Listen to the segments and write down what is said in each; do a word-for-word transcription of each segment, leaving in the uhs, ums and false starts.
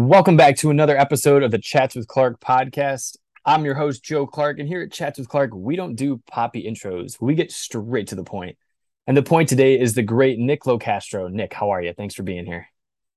Welcome back to another episode of the Chats with Clark podcast. I'm your host, Joe Clark, and here at Chats with Clark, we don't do poppy intros. We get straight to the point. And the point today is the great Nick Locastro. Nick, how are you? Thanks for being here.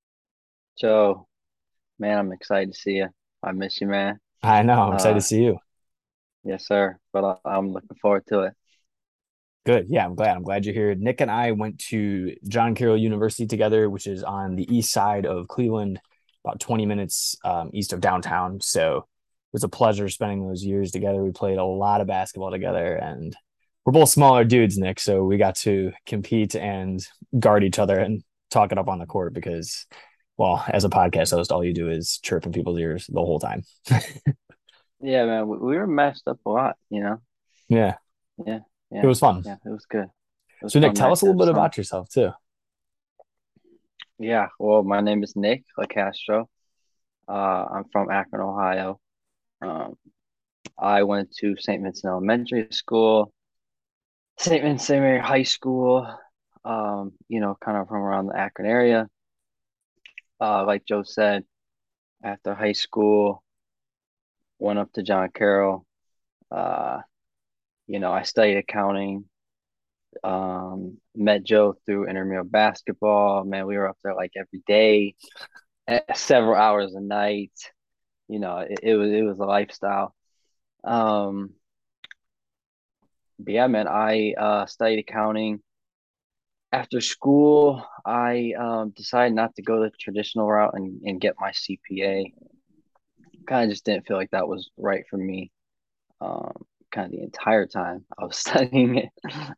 Joe, man, I'm excited to see you. I miss you, man. I know. I'm excited to Uh, see you. yes, sir. But I, I'm looking forward to it. Good. Yeah, I'm glad. I'm glad you're here. Nick and I went to John Carroll University together, which is on the east side of Cleveland, about twenty minutes um, east of downtown. So it was a pleasure spending those years together. We played a lot of basketball together, and we're both smaller dudes, Nick. So we got to compete and guard each other and talk it up on the court because, well, as a podcast host, all you do is chirp in people's ears the whole time. Yeah, man, we, we were messed up a lot, you know? Yeah, Yeah, it yeah, was fun. yeah. It was good. It was So, Nick, fun tell us a little bit matchups, huh? about yourself, too. Yeah, well, my name is Nick LaCastro. Uh, I'm from Akron, Ohio. Um, I went to Saint Vincent Elementary School, Saint Vincent Mary High School, um, you know, kind of from around the Akron area. Uh, like Joe said, after high school, went up to John Carroll. Uh, you know, I studied accounting. Um, met Joe through intramural basketball. Man, we were up there like every day, eh, several hours a night. You know, it, it was it was a lifestyle. Um, but yeah, man, I uh, studied accounting. After school, I um, decided not to go the traditional route and, and get my C P A. Kind of just didn't feel like that was right for me. Um, kind of the entire time I was studying it.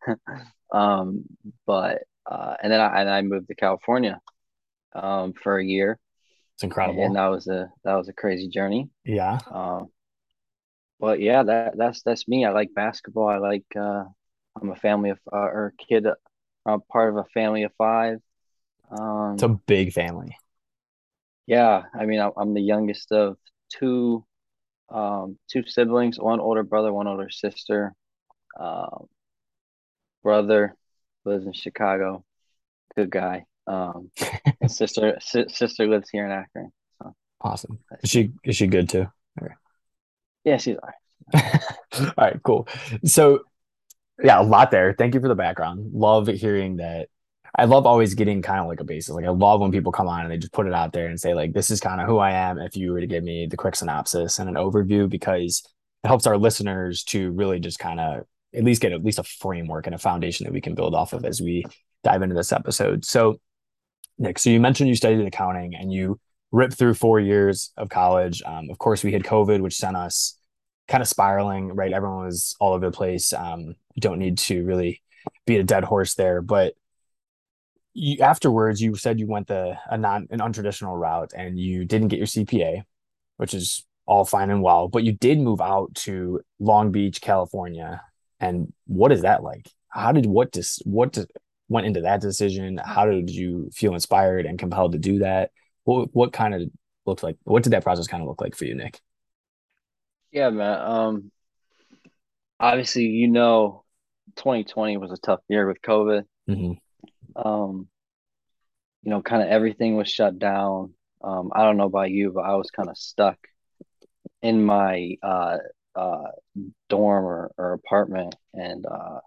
um, but uh, and then I and I moved to California um, for a year, It's and incredible. that was a that was a crazy journey. Yeah. Um, but yeah, that that's that's me. I like basketball. I like uh, I'm a family of uh, or kid. I'm part of a family of five. It's a Um, big family. yeah, I mean, I'm, I'm the youngest of two um, two siblings, one older brother, one older sister. Um, brother lives in Chicago. Good guy. Um, and sister si sister lives here in Akron. So Awesome. Is that's me. she is she good too? Okay. Yeah, she's all right. All right, cool. So yeah, a lot there. Thank you for the background. Love hearing that. I love always getting kind of like a basis. Like I love when people come on and they just put it out there and say like, this is kind of who I am. If you were to give me the quick synopsis and an overview, because it helps our listeners to really just kind of at least get at least a framework and a foundation that we can build off of as we dive into this episode. So Nick, so you mentioned you studied accounting and you ripped through four years of college. Um, of course, we had COVID, which sent us kind of spiraling, right? Everyone was all over the place. Um, you don't need to really beat a dead horse there, but you, afterwards, you said you went the a non an untraditional route and you didn't get your C P A, which is all fine and well, but you did move out to Long Beach, California. And what is that like? How did what dis what dis, went into that decision? How did you feel inspired and compelled to do that? What what kind of looked like? What did that process kind of look like for you, Nick? Yeah, man. Um, obviously, you know, twenty twenty was a tough year with COVID. Hmm. Um, you know, kind of everything was shut down. Um, I don't know about you, but I was kind of stuck in my uh uh dorm or, or apartment and uh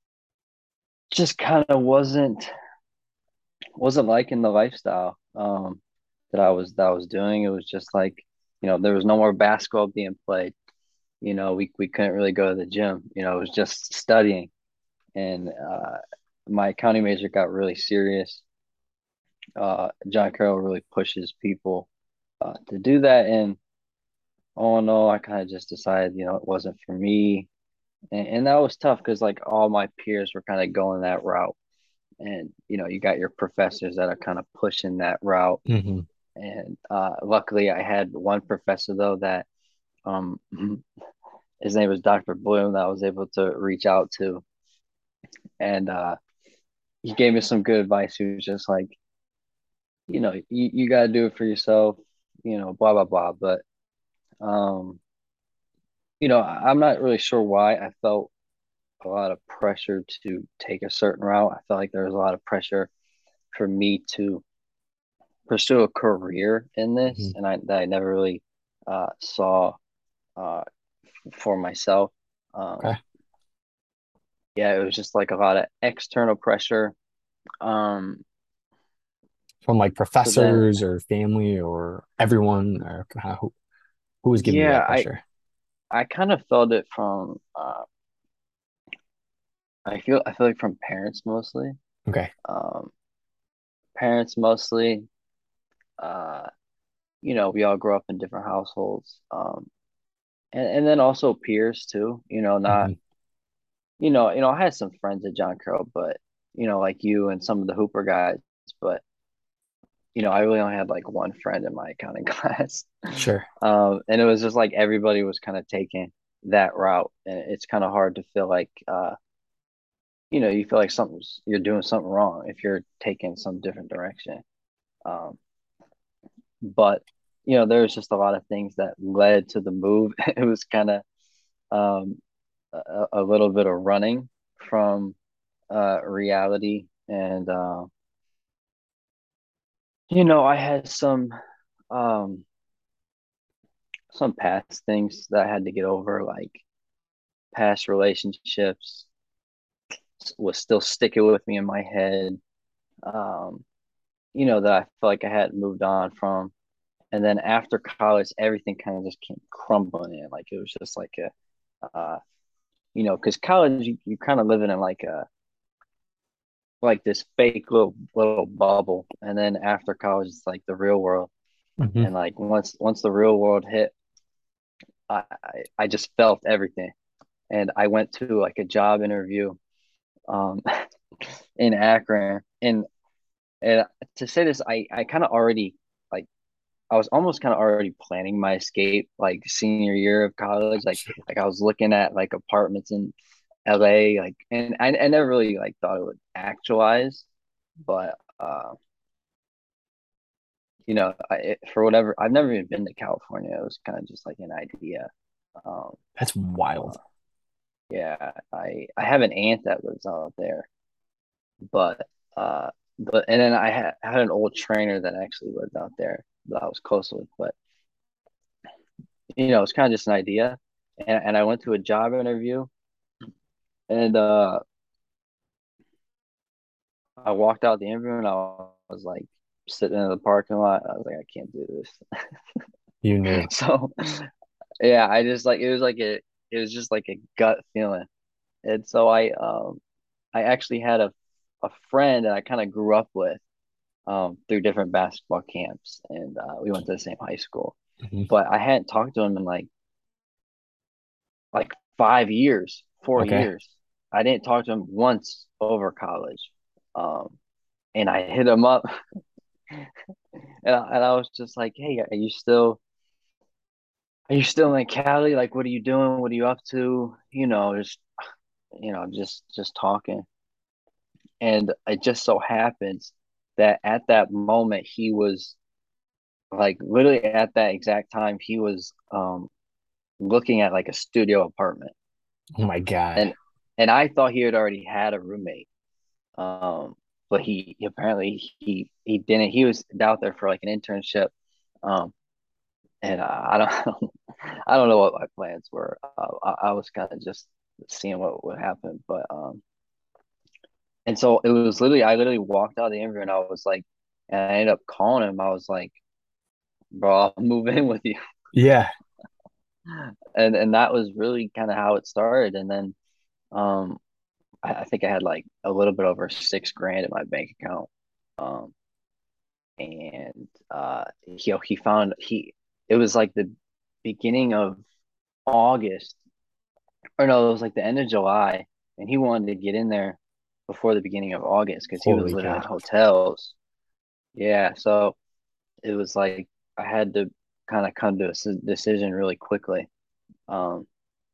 just kind of wasn't wasn't liking the lifestyle um that I was that I was doing. It was just like, you know, there was no more basketball being played. You know, we we couldn't really go to the gym. You know, it was just studying. And uh my accounting major got really serious. Uh John Carroll really pushes people uh to do that. And oh no, I kind of just decided, you know, it wasn't for me. And, and that was tough because like all my peers were kind of going that route. And, you know, you got your professors that are kind of pushing that route. Hmm. And uh, luckily, I had one professor though that um, his name was doctor Bloom that I was able to reach out to, and uh, he gave me some good advice. He was just like, you know, you, you got to do it for yourself, you know, blah blah blah. But um, you know, I- I'm not really sure why I felt a lot of pressure to take a certain route. I felt like there was a lot of pressure for me to pursue a career in this, Mhm. and I that I never really uh, saw uh, for myself. Um, Okay. yeah, it was just like a lot of external pressure. Um, From like so then, professors or family or everyone or kind of who, who was giving you yeah, that I pressure? I kind of felt it from uh, I feel I feel like from parents mostly. Okay. Um, Parents mostly. Uh, you know, we all grow up in different households. Um, and and then also peers too. You know, not Hmm. you know you know I had some friends at John Carroll, but you know, like you and some of the Hooper guys, but you know, I really only had like one friend in my accounting class. Sure. Um, and it was just like everybody was kind of taking that route. And it's kind of hard to feel like, uh, you know, you feel like something's, you're doing something wrong if you're taking some different direction. Um, but, you know, there was just a lot of things that led to the move. It was kind of um, a, a little bit of running from uh, reality. And, uh, you know, I had some, um, some past things that I had to get over, like past relationships was still sticking with me in my head. Um, you know, that I felt like I hadn't moved on from. And then after college, everything kind of just came crumbling in. Like it was just like a, uh, you know, because college, you, you kind of living in like a, like this fake little little bubble. And then after college, it's like the real world. Hmm. And like once once the real world hit, I I, I just felt everything. And I went to like a job interview um in Akron, and and to say this, I I kind of already like I was almost kind of already planning my escape like senior year of college. Like Sure. like I was looking at like apartments in L A, like, and I, I never really like thought it would actualize, but uh, you know, I, it, for whatever, I've never even been to California. It was kind of just like an idea. Um, That's wild. uh, yeah, I I have an aunt that lives out there, but uh, but and then I had I had an old trainer that actually lived out there that I was close with, but you know, it's kind of just an idea. And, and I went to a job interview, and uh, I walked out the interview and I was like sitting in the parking lot. I was like, I can't do this. You knew. So yeah, I just like it was like a it was just like a gut feeling. And so I um I actually had a a friend that I kind of grew up with um through different basketball camps, and uh, we went to the same high school. Hmm. But I hadn't talked to him in like like five years, four Okay. years. I didn't talk to him once over college. Um, and I hit him up, and I, and I was just like, "Hey, are you still are you still in Cali? Like, what are you doing? What are you up to? You know, just you know, just just talking." And it just so happens that at that moment he was like literally at that exact time he was um looking at like a studio apartment, Oh my God. and and I thought he had already had a roommate. Um, but he, he apparently he he didn't. He was out there for like an internship. Um, and uh, I don't I don't know what my plans were. Uh, I, I was kind of just seeing what would happen, but um, and so it was literally I literally walked out of the interview and I was like, and I ended up calling him. I was like, bro, I'll move in with you, Yeah. and and that was really kind of how it started. And then um, I, I think I had like a little bit over six grand in my bank account. Um, and uh he he found he it was like the beginning of August, or no, it was like the end of July, and he wanted to get in there before the beginning of August because he was Holy living in cow. hotels. Yeah, so it was like I had to kind of come to a decision really quickly. Um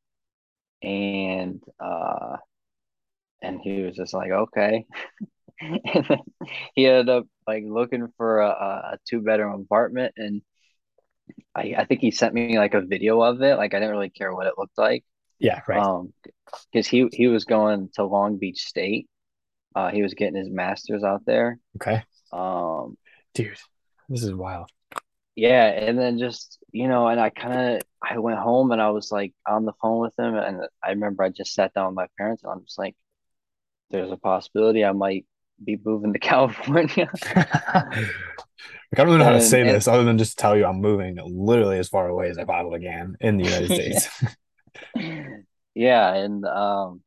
and uh and he was just like, okay. And then he ended up like looking for a, a two bedroom apartment, and I, I think he sent me like a video of it. Like I didn't really care what it looked like. Yeah, right. Um, because he he was going to Long Beach State. Uh, he was getting his master's out there. Okay. Um, Dude. This is wild. Yeah, and then just, you know, and I kind of I went home and I was like on the phone with them, and I remember I just sat down with my parents and I'm just like, there's a possibility I might be moving to California. I don't really know how to And say and this other than just tell you I'm moving literally as far away as I possibly can in the United yeah. States. Yeah, and um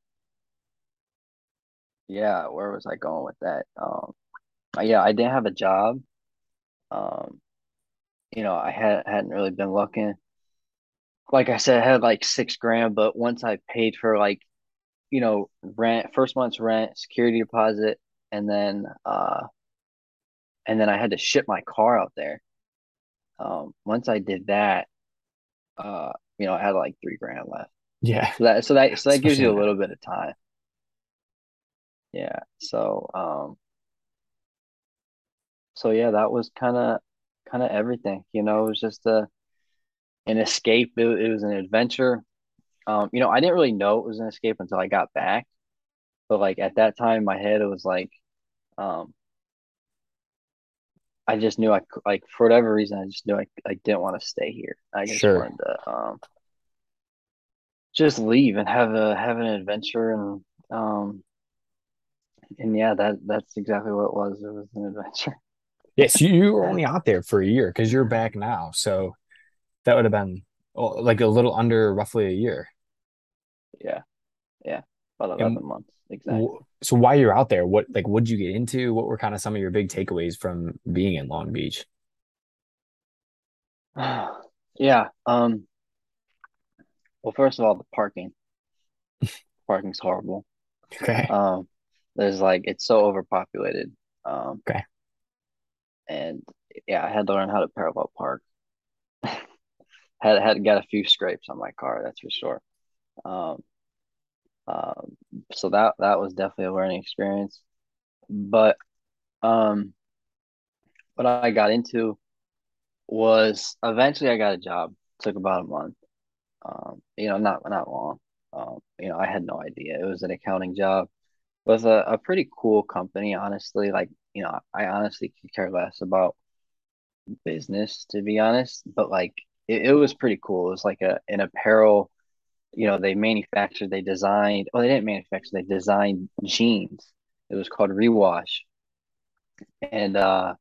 yeah, where was I going with that? Um yeah, I didn't have a job. Um, you know, I had hadn't really been looking. Like I said, I had like six grand, but once I paid for like, you know, rent, first month's rent, security deposit, and then uh and then I had to ship my car out there. Um, once I did that, uh, you know, I had like three grand left. Yeah, So that so that so that gives especially you in a little that. bit of time. Yeah. So um so yeah, that was kind of kind of everything. You know, it was just a an escape. It, it was an adventure. Um, you know, I didn't really know it was an escape until I got back. But like at that time in my head, it was like, um, I just knew I like for whatever reason, I just knew I, I didn't want to stay here. I just Sure. wanted to um just leave and have a have an adventure and um and yeah, that that's exactly what it was. It was an adventure. Yes, you, you were only out there for a year because you're back now. So that would have been oh, like a little under roughly a year. Yeah, yeah, about And eleven months w exactly. so while you're out there, what like what did you get into? What were kind of some of your big takeaways from being in Long Beach? Yeah. Um. Well, first of all, the parking. Parking's horrible. Okay. Um. There's like it's so overpopulated. Um. Okay. And yeah, I had to learn how to parallel park. Had had got a few scrapes on my car, that's for sure. Um, um, so that that was definitely a learning experience. But um, what I got into was eventually I got a job. Took about a month. Um, you know, not not long. Um, you know, I had no idea. It was an accounting job with a, a pretty cool company, honestly. Like, you know, I honestly could care less about business, to be honest. But like it, it was pretty cool. It was like a an apparel, you know, they manufactured, they designed, well, they didn't manufacture, they designed jeans. It was called Rewash. And uh,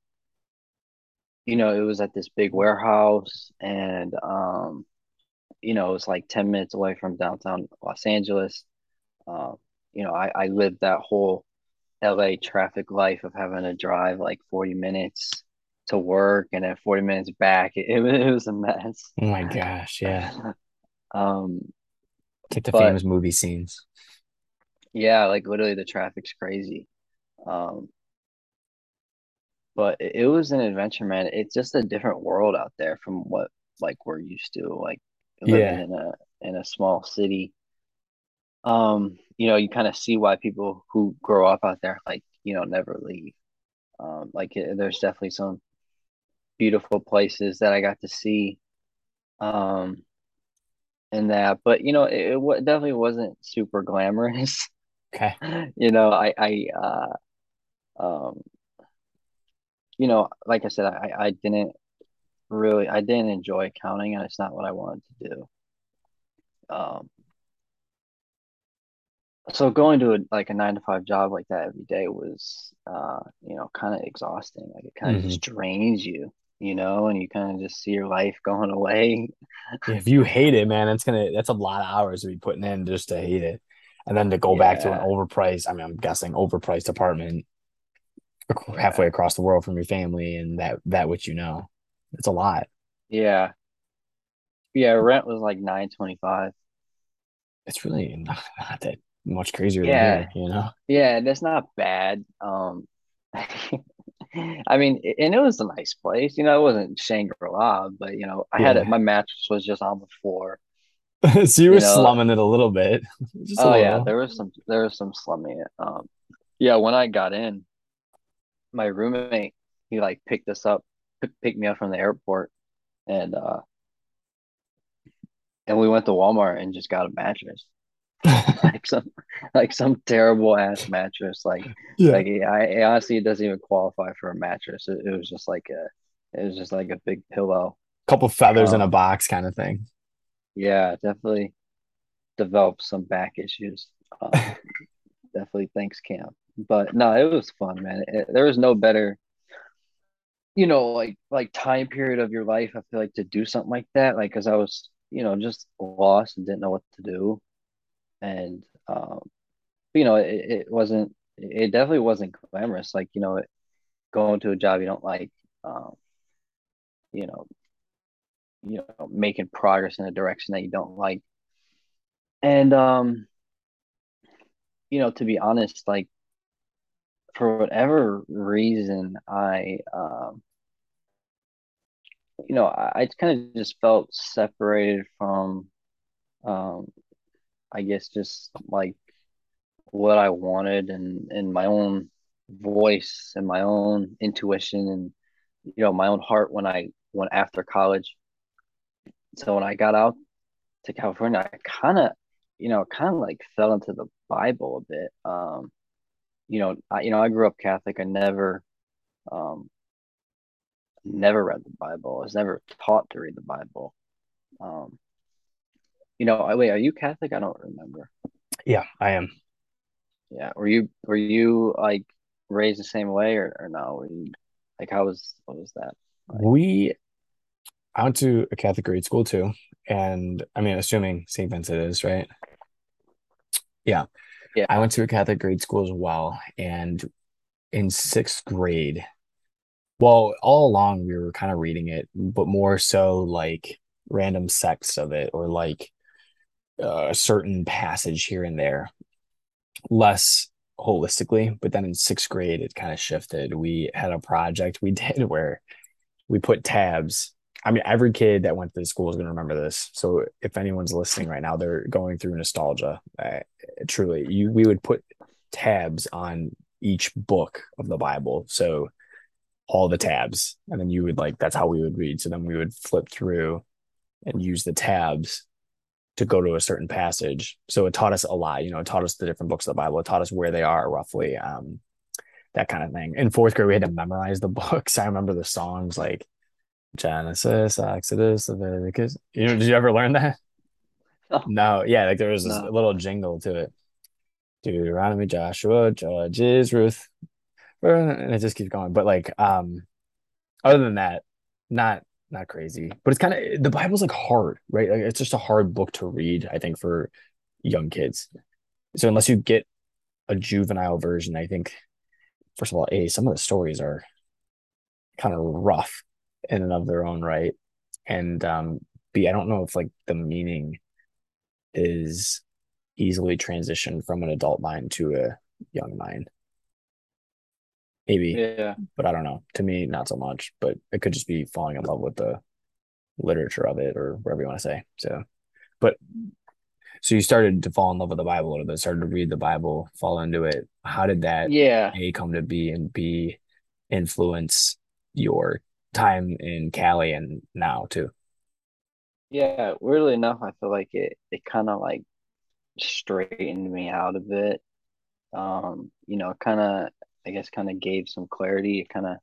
you know, it was at this big warehouse and um, you know, it was like ten minutes away from downtown Los Angeles. Um, you know, I, I lived that whole L A traffic life of having to drive like forty minutes to work and then forty minutes back. It, it, was- it was a mess. Oh my gosh, yeah. Um, It's like the but famous movie scenes. yeah, like literally the traffic's crazy. Um, but it, it was an adventure, man. It's just a different world out there from what like we're used to, like living Yeah. in a in a small city. Um, you know, you kind of see why people who grow up out there like, you know, never leave. Um, like it, there's definitely some beautiful places that I got to see. Um, and that, but you know, it, it wa- definitely wasn't super glamorous. Okay. You know, I I uh um you know, like I said, I I didn't really I didn't enjoy accounting and it's not what I wanted to do. Um, so going to a, like a nine to five job like that every day was uh, you know, kind of exhausting. Like it kind of hmm just drains you, you know, and you kind of just see your life going away. If you hate it, man, it's gonna that's a lot of hours to be putting in just to hate it. And then to go back to an Yeah, overpriced, I mean, I'm guessing overpriced apartment halfway yeah, across the world from your family and that that which you know. It's a lot. yeah, yeah. Rent was like nine twenty five. It's really not, not that much crazier than Yeah, here, you know? yeah, that's not bad. Um, I mean, and it was a nice place. You know, it wasn't Shangri-La, but you know, I had it. Yeah. My mattress was just on the floor. So you were You know, slumming it a little bit, just a oh yeah, little. there was some there was some slumming. Um, yeah, when I got in, my roommate he like picked us up, pick, picked me up from the airport, and uh, and we went to Walmart and just got a mattress, like some like some terrible ass mattress. Like Yeah. like I, I honestly it doesn't even qualify for a mattress. It, it was just like a It was just like a big pillow. Couple feathers in a Um, box kind of thing. yeah, definitely developed some back issues. Um, definitely thanks camp. But no, it was fun, man. It, there was no better, you know, like like time period of your life. I feel like to do something like that, like because I was, you know, just lost and didn't know what to do, and um, you know, it, it wasn't. It definitely wasn't glamorous. Like you know, going to a job you don't like, um, you know, you know, making progress in a direction that you don't like, and um, you know, to be honest, like for whatever reason, I um you know, I, I kind of just felt separated from, um, I guess just like what I wanted and and my own voice and my own intuition and you know my own heart when I went after college. So when I got out to California, I kind of, you know, kind of like fell into the Bible a bit. Um, you know, I you know I grew up Catholic. I never um never read the Bible. I was never taught to read the Bible. Um, you know, I- wait, are you Catholic? I don't remember. Yeah, I am. Yeah. Were you were you like raised the same way or, or no? Were you like how was what was that like? We I went to a Catholic grade school too, and I mean, assuming Saint Vincent is right. Yeah, I Yeah. went to a Catholic grade school as well, and in sixth grade, well, all along we were kind of reading it, but more so like random sects of it, or like uh, a certain passage here and there, less holistically. But then in sixth grade, it kind of shifted. We had a project we did where we put tabs. I mean, every kid that went to the school is going to remember this. So if anyone's listening right now, they're going through nostalgia. Uh, truly, you we would put tabs on each book of the Bible. So all the tabs, and then you would like that's how we would read. So then we would flip through and use the tabs to go to a certain passage. So it taught us a lot. You know, it taught us the different books of the Bible. It taught us where they are roughly, um, that kind of thing. In fourth grade, we had to memorize the books. I remember the songs like Genesis, Exodus, Leviticus. You know, did you ever learn that? Oh, No, yeah, like there was this no. little jingle to it. Deuteronomy, Joshua, Judges, Ruth, and it just keeps going. But like, um, other than that, not not crazy. But it's kind of the Bible's like hard, right? Like it's just a hard book to read, I think, for young kids. So unless you get a juvenile version, I think first of all, A, some of the stories are kind of rough in and of their own right. And um B, I don't know if like the meaning is easily transitioned from an adult mind to a young mind. Maybe, Yeah. but I don't know. To me, not so much. But it could just be falling in love with the literature of it or whatever you want to say. So, but so you started to fall in love with the Bible a little bit, started to read the Bible, fall into it. How did that Yeah. A come to be and B influence your time in Cali and now too? Yeah. Weirdly enough, I feel like it it kind of like straightened me out a bit. Um, you know, kind of I guess kind of gave some clarity. It kind of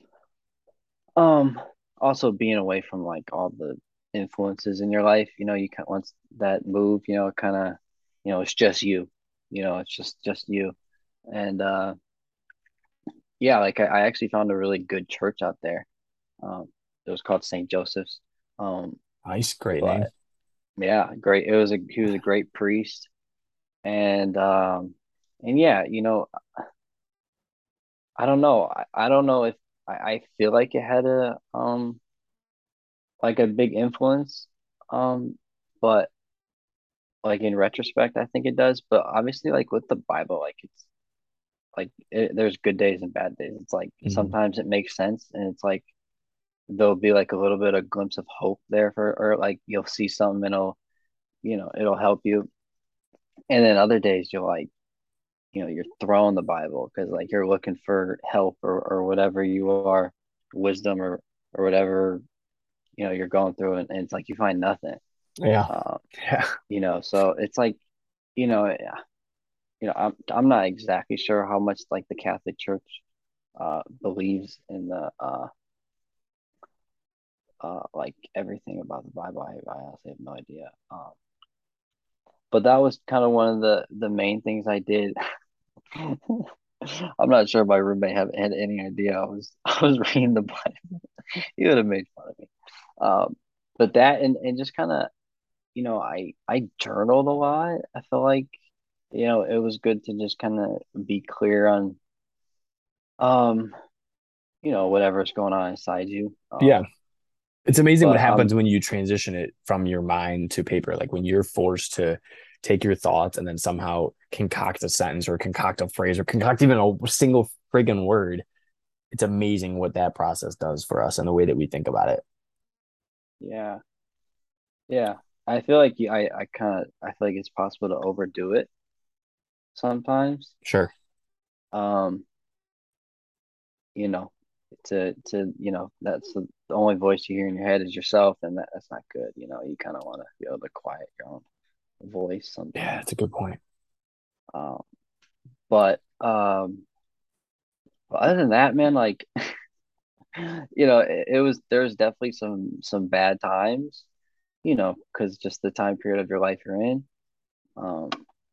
um also being away from like all the influences in your life, you know, you can once that move, you know, kind of, you know, it's just you, you know, it's just just you. And uh yeah, like I, I actually found a really good church out there. Um, it was called Saint Joseph's. Um, Nice, great name. but yeah, great. It was a he was a great priest, and um, and yeah, you know, I don't know. I, I don't know if I, I feel like it had a um like a big influence, um, but like in retrospect, I think it does. But obviously, like with the Bible, like it's like it, there's good days and bad days. It's like Mhm. sometimes it makes sense, and it's like there'll be like a little bit of glimpse of hope there for, or like you'll see something and it'll, you know, it'll help you. And then other days you'll like, you know, you're throwing the Bible because like you're looking for help or, or whatever you are, wisdom or, or whatever, you know, you're going through and, and it's like you find nothing. Yeah. Um, Yeah. you know, so it's like, you know, yeah, you know, I'm, I'm not exactly sure how much like the Catholic Church uh, believes in the, uh, uh, like everything about the Bible. I, I honestly have no idea. Um, but that was kind of one of the the main things I did. I'm not sure my roommate had, had any idea I was I was reading the Bible. He would have made fun of me. Um, but that and and just kind of, you know, I I journaled a lot. I feel like, you know, it was good to just kind of be clear on, um, you know, whatever's going on inside you. Yeah. Um, It's amazing what but happens um, when you transition it from your mind to paper. Like when you're forced to take your thoughts and then somehow concoct a sentence or concoct a phrase or concoct even a single friggin' word. It's amazing what that process does for us and the way that we think about it. yeah, yeah. I feel like you, I I kind of I feel like it's possible to overdo it sometimes. Sure. Um, you know, to to you know, that's the, the only voice you hear in your head is yourself, and that, that's not good. You know, you kind of want to be able to quiet your own voice Yeah, that's sometimes. a good point. Um, but um, but other than that, man, like, you know, it, it was there's definitely some some bad times, you know, because just the time period of your life you're in. Um,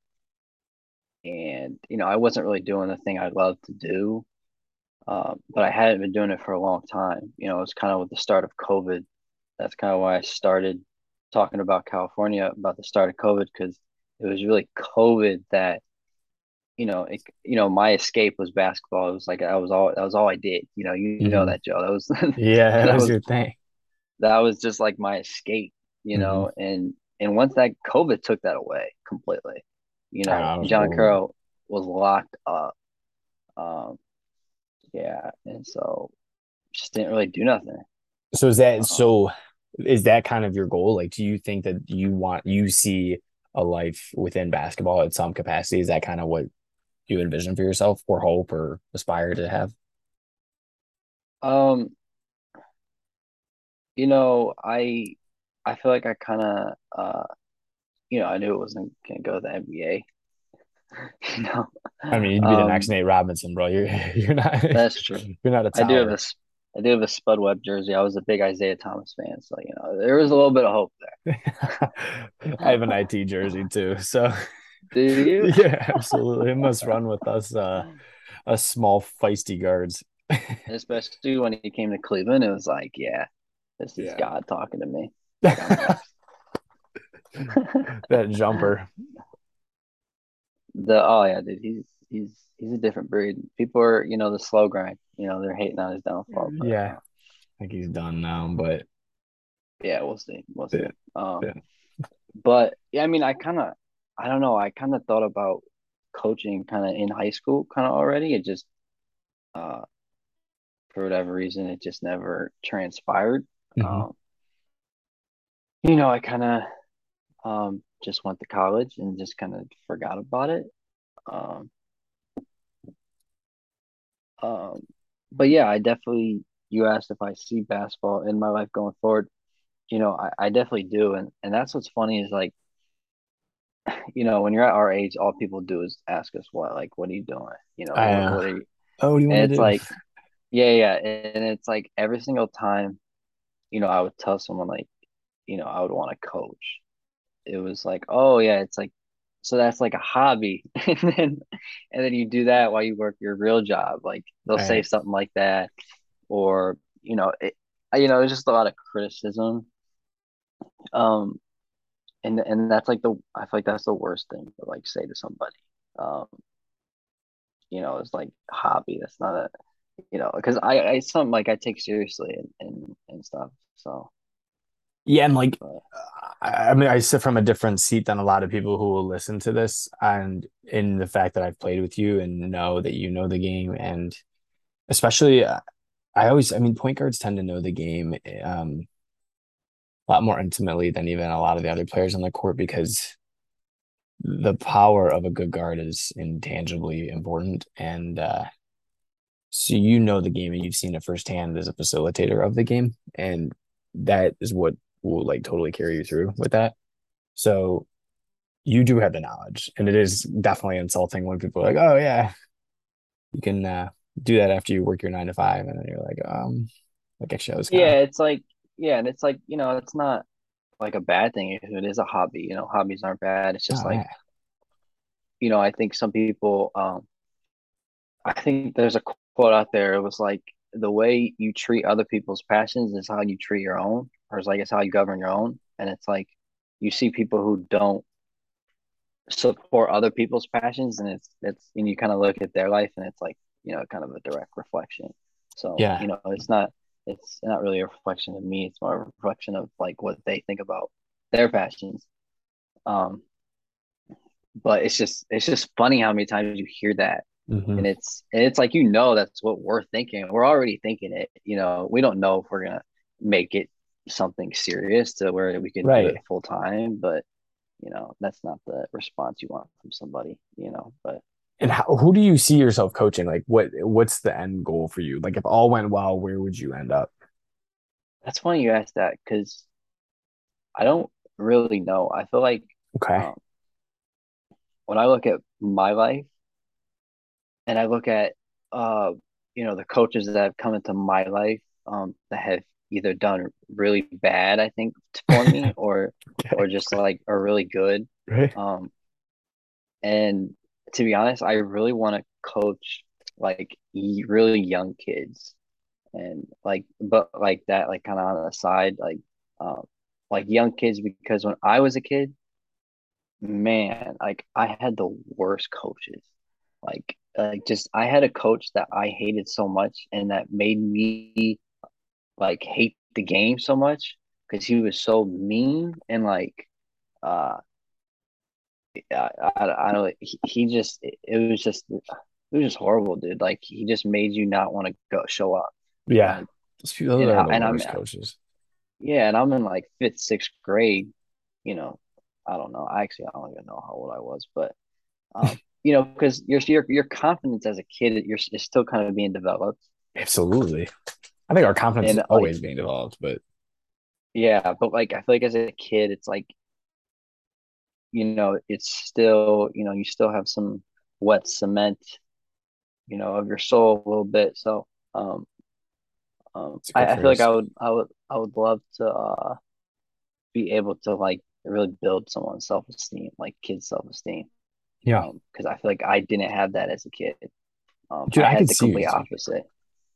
and you know, I wasn't really doing the thing I'd love to do. Um, but I hadn't been doing it for a long time. You know, it was kind of with the start of COVID. That's kind of why I started talking about California, about the start of COVID, because it was really COVID that, you know, it, you know, my escape was basketball. It was like I was all that was all I did. You know, you know Hmm. that, Joe. That was Yeah, that that was was your thing. that was just like my escape. You Hmm. know, and and once that COVID took that away completely, you know, I was, John oh. Carroll was locked up. Um, yeah, and so just didn't really do nothing. So is that Um, so is that kind of your goal? Like, do you think that you want you see a life within basketball at some capacity? Is that kind of what you envision for yourself or hope or aspire to have? um, you know, I I feel like I kind of uh, you know, I knew it wasn't gonna go to the N B A. You know, I mean, you'd be the next um, Nate Robinson, bro. You're you're not that's true. you're not a I do have a tower. s- I do have a Spud Webb jersey. I was a big Isaiah Thomas fan, so you know, there was a little bit of hope I there. have an I T jersey too, so Do you? yeah, absolutely. It must run with us, uh, a small feisty guards. Especially when he came to Cleveland, it was like, yeah, this is Yeah. God talking to me. Like I'm next. That jumper. The oh yeah, dude, he's he's he's a different breed. People are, you know, the slow grind. You know, they're hating on his downfall, but Yeah, uh, I think he's done now, but yeah, we'll see, we'll yeah, see. Um, yeah. but yeah, I mean, I kind of, I don't know, I kind of thought about coaching kind of in high school, kind of already. It just, uh, for whatever reason, it just never transpired. Hmm. Um, you know, I kind of um just went to college and just kind of forgot about it. Um, um, but yeah, I definitely. You asked if I see basketball in my life going forward. You know, I, I definitely do, and and that's what's funny is like, you know, when you're at our age, all people do is ask us what, like, what are you doing? You know, I what uh, what are you? oh, what do you And want it's to do? like, yeah, yeah, and it's like every single time, you know, I would tell someone like, you know, I would want to coach. It was like, oh yeah, it's like, so that's like a hobby, and then and then you do that while you work your real job. Like they'll All say right. something like that, or you know, it, you know, it's just a lot of criticism. Um, and and that's like the I feel like that's the worst thing to like say to somebody. Um, you know, it's like hobby. That's not a, you know, because I I something like I take seriously and and and stuff. So, Yeah, and like, but I, I mean, I sit from a different seat than a lot of people who will listen to this, and in the fact that I've played with you and know that you know the game, and especially, uh, I always, I mean, point guards tend to know the game, um, a lot more intimately than even a lot of the other players on the court because the power of a good guard is intangibly important. And uh, so you know the game and you've seen it firsthand as a facilitator of the game. And that is what will like totally carry you through with that. So you do have the knowledge. And it is definitely insulting when people are like, oh, yeah, you can uh, do that after you work your nine to five. And then you're like, um, like actually, I was kind of, yeah, it's like yeah, and it's like, you know, it's not like a bad thing if it is a hobby. You know, hobbies aren't bad. It's just Oh like, yeah. you know, I think some people, um, I think there's a quote out there. It was like the way you treat other people's passions is how you treat your own, or it's like it's how you govern your own. And it's like you see people who don't support other people's passions, and it's it's and you kind of look at their life, and it's like, you know, kind of a direct reflection. So, Yeah. you know, it's not it's not really a reflection of me. It's more a reflection of like what they think about their passions. Um, but it's just it's just funny how many times you hear that, Hmm. and it's and it's like, you know, that's what we're thinking. We're already thinking it. You know, we don't know if we're gonna make it something serious to where we can do it Right. full time, but you know, that's not the response you want from somebody. You know, but And how, who do you see yourself coaching? Like what what's the end goal for you? Like if all went well, where would you end up? that's funny you asked that because I don't really know. I feel like Okay. um, when I look at my life and I look at uh, you know, the coaches that have come into my life um, that have either done really bad, I think, for me, or or Okay. just like are really good. Right. Um, and to be honest, I really want to coach like y- really young kids and like, but like that, like kind of on the side, like um, like young kids, because when I was a kid, man, like I had the worst coaches. Like, like just I had a coach that I hated so much, and that made me like hate the game so much because he was so mean and like uh I I, I don't he, he just it, it was just it was just horrible, dude. Like he just made you not want to go show up. Yeah. Like Those people, those and are I, the and I'm worst coaches. yeah, and I'm in like fifth, sixth grade, you know. I don't know. I actually I don't even know how old I was, but um, you know, because your your your confidence as a kid, you're is still kind of being developed, Absolutely. I think our confidence is and like always being developed, but yeah, but like I feel like as a kid, it's like, you know, it's still, you know, you still have some wet cement, you know, of your soul a little bit. So um, um, it's a I, good I feel like I phrase. would I would I would love to uh be able to like really build someone's self esteem, like kids' self esteem, Yeah. um, because I feel like I didn't have that as a kid. Um, Dude, I I had could the see you complete as a opposite.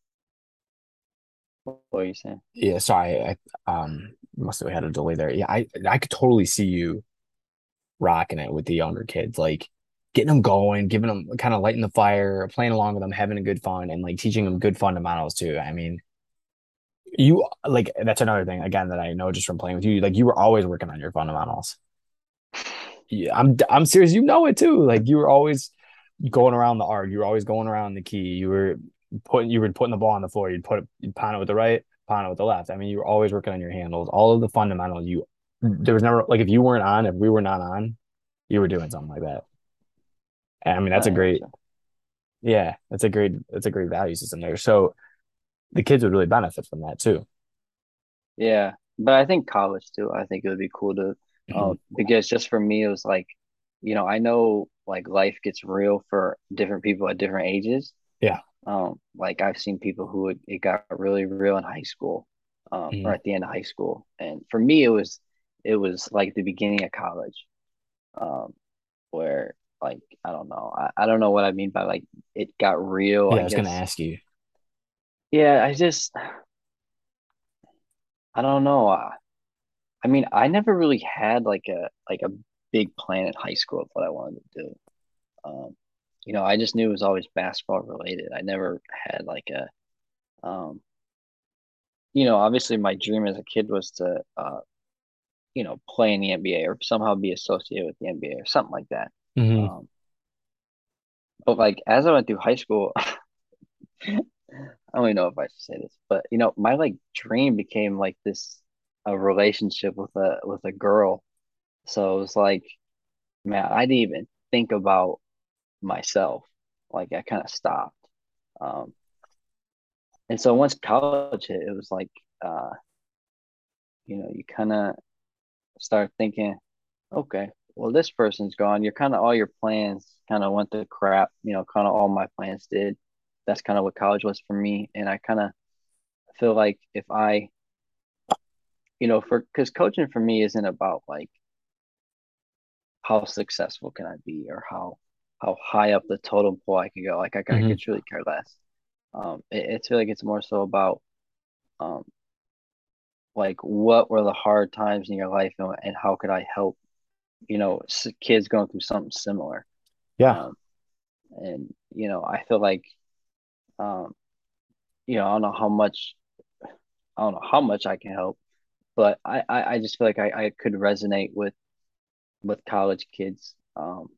What are you saying? yeah, sorry. I um must have had a delay there. Yeah, I I could totally see you rocking it with the younger kids, like getting them going, giving them kind of lighting the fire, playing along with them, having a good fun, and like teaching them good fundamentals too. I mean, you like that's another thing again that I know just from playing with you. Like you were always working on your fundamentals. Yeah, I'm I'm serious. You know it too. Like you were always going around the arc. You were always going around the key. You were putting you were putting the ball on the floor. You'd put it, you'd pound it with the right, pound it with the left. I mean, you were always working on your handles. All of the fundamentals. You there was never like if you weren't on, if we were not on, you were doing something like that. And I mean, that's a I great, gotcha. yeah, that's a great, that's a great value system there. So the kids would really benefit from that too. Yeah, but I think college too. I think it would be cool to, Mhm. um, because just for me, it was like, you know, I know like life gets real for different people at different ages. Yeah. Um, like I've seen people who it, it got really real in high school, um, or Mhm. at the end of high school, and for me, it was it was like the beginning of college, um, where like I don't know, I, I don't know what I mean by like it got real. Yeah, I I was gonna guess, ask you. yeah, I just I don't know. I, I mean, I never really had like a like a big plan in high school of what I wanted to do. Um, you know, I just knew it was always basketball related. I never had like a um, you know, obviously my dream as a kid was to uh, you know, play in the N B A or somehow be associated with the N B A or something like that. Hmm. Um, but like as I went through high school, I don't even know if I should say this, but you know, my like dream became like this a relationship with a with a girl. So it was like, man, I didn't even think about myself. Like I kind of stopped. Um, and so once college hit, it was like, uh, you know, you kind of start thinking, okay, well, this person's gone. You're kind of all your plans kind of went to crap. You know, kind of all my plans did. That's kind of what college was for me. And I kind of feel like if I you know, for because coaching for me isn't about like how successful can I be or how how high up the totem pole I can go. Like I, I Hmm. could truly care less. Um, it, it's really like it's more so about um like what were the hard times in your life and, and how could I help, you know, s- kids going through something similar. Yeah. Um, and you know, I feel like um, you know, I don't know how much I don't know how much I can help, but I I, I just feel like I, I could resonate with with college kids. Um,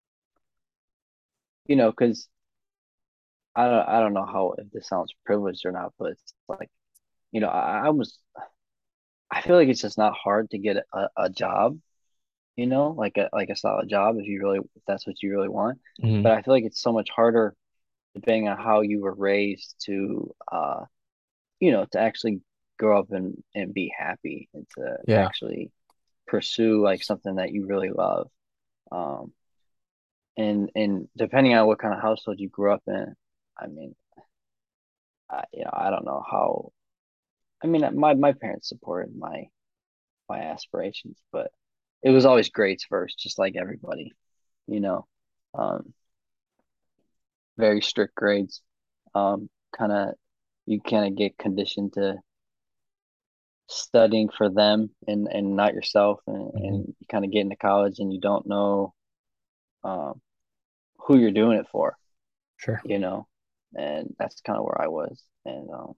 you know, because I don't I don't know how if this sounds privileged or not, but it's like, you know, I, I was I feel like it's just not hard to get a, a job, you know, like a like a solid job if you really if that's what you really want. Hmm. But I feel like it's so much harder depending on how you were raised to uh, you know, to actually grow up and and be happy and to Yeah. actually pursue like something that you really love. Um, and and depending on what kind of household you grew up in, I mean, I, you know, I don't know how. I mean, my my parents supported my my aspirations, but it was always grades first, just like everybody, you know. Um, very strict grades. Um, kind of you kind of get conditioned to studying for them and and not yourself, and and Hmm. you kind of get into college and you don't know um who you're doing it for, Sure. you know. And that's kind of where I was, and um,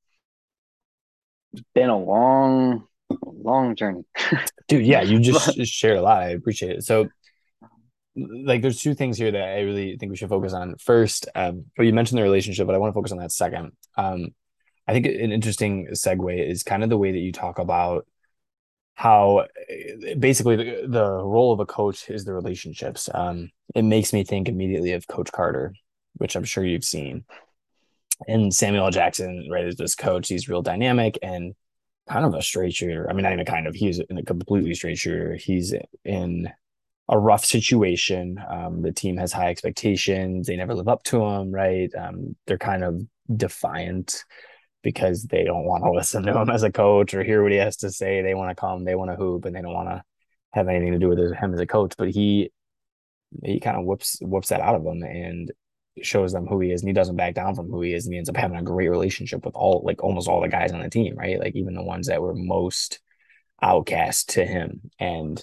been a long, long journey. Dude, yeah, you just But just shared a lot. I appreciate it. So, like, there's two things here that I really think we should focus on. First, um, well, you mentioned the relationship, but I want to focus on that second. Um, I think an interesting segue is kind of the way that you talk about how uh, basically the, the role of a coach is the relationships. Um, it makes me think immediately of Coach Carter, which I'm sure you've seen. And Samuel L. Jackson, right, is this coach. He's real dynamic and kind of a straight shooter. I mean, not even kind of, he's in a completely straight shooter. He's in a rough situation. Um, the team has high expectations. They never live up to them, right? Um, they're kind of defiant because they don't want to listen to him as a coach or hear what he has to say. They want to come, they want to hoop, and they don't want to have anything to do with him as a coach. But he he kind of whoops whoops that out of them and shows them who he is, and he doesn't back down from who he is, and he ends up having a great relationship with all like almost all the guys on the team, right? Like even the ones that were most outcast to him. And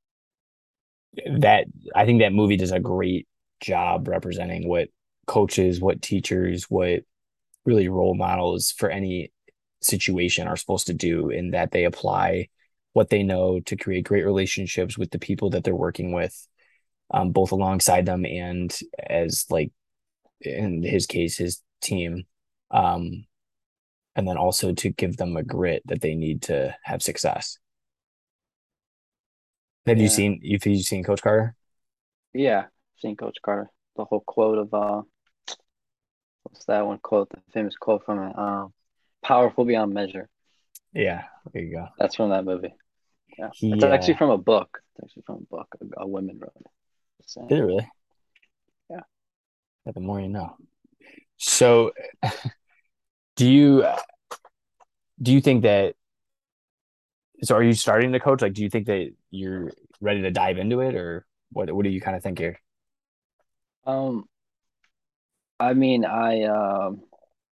that I think that movie does a great job representing what coaches, what teachers, what really role models for any situation are supposed to do, in that they apply what they know to create great relationships with the people that they're working with, um, both alongside them and as like in his case, his team. Um, and then also to give them a grit that they need to have success. Have you yeah, seen, if you've seen Coach Carter? yeah, seen Coach Carter. The whole quote of uh, what's that one quote? The famous quote from it. Um, "Powerful beyond measure." Yeah, there you go. That's from that movie. Yeah, it's He actually uh from a book. It's actually from a book a, a woman wrote it. Just saying. did it really. Yeah. Yeah, the more you know. So do you do you think that, so are you starting to coach? Like, do you think that you're ready to dive into it, or what what do you kind of think here? Um, I mean, I um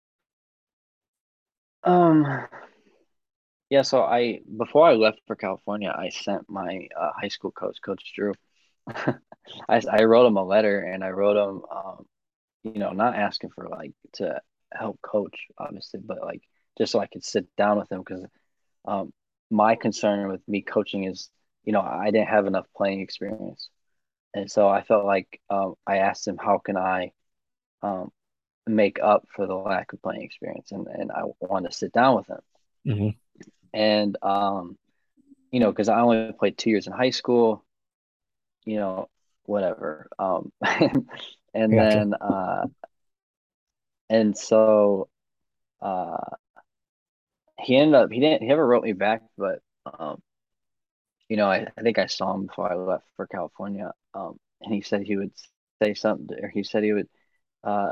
um yeah. So I before I left for California, I sent my uh, high school coach, Coach Drew. I I wrote him a letter and I wrote him um you know, not asking for like to help coach, obviously, but like just so I could sit down with him because um, my concern with me coaching is, you know, I didn't have enough playing experience, and so I felt like um, I asked him how can I um, make up for the lack of playing experience, and and I wanted to sit down with him, Hmm. and um, you know, because I only played two years in high school, you know, whatever, um, I and gotcha. then uh, and so. Uh, he ended up he didn't he never wrote me back, but um, you know, I, I think I saw him before I left for California. Um, and he said he would say something, or he said he would uh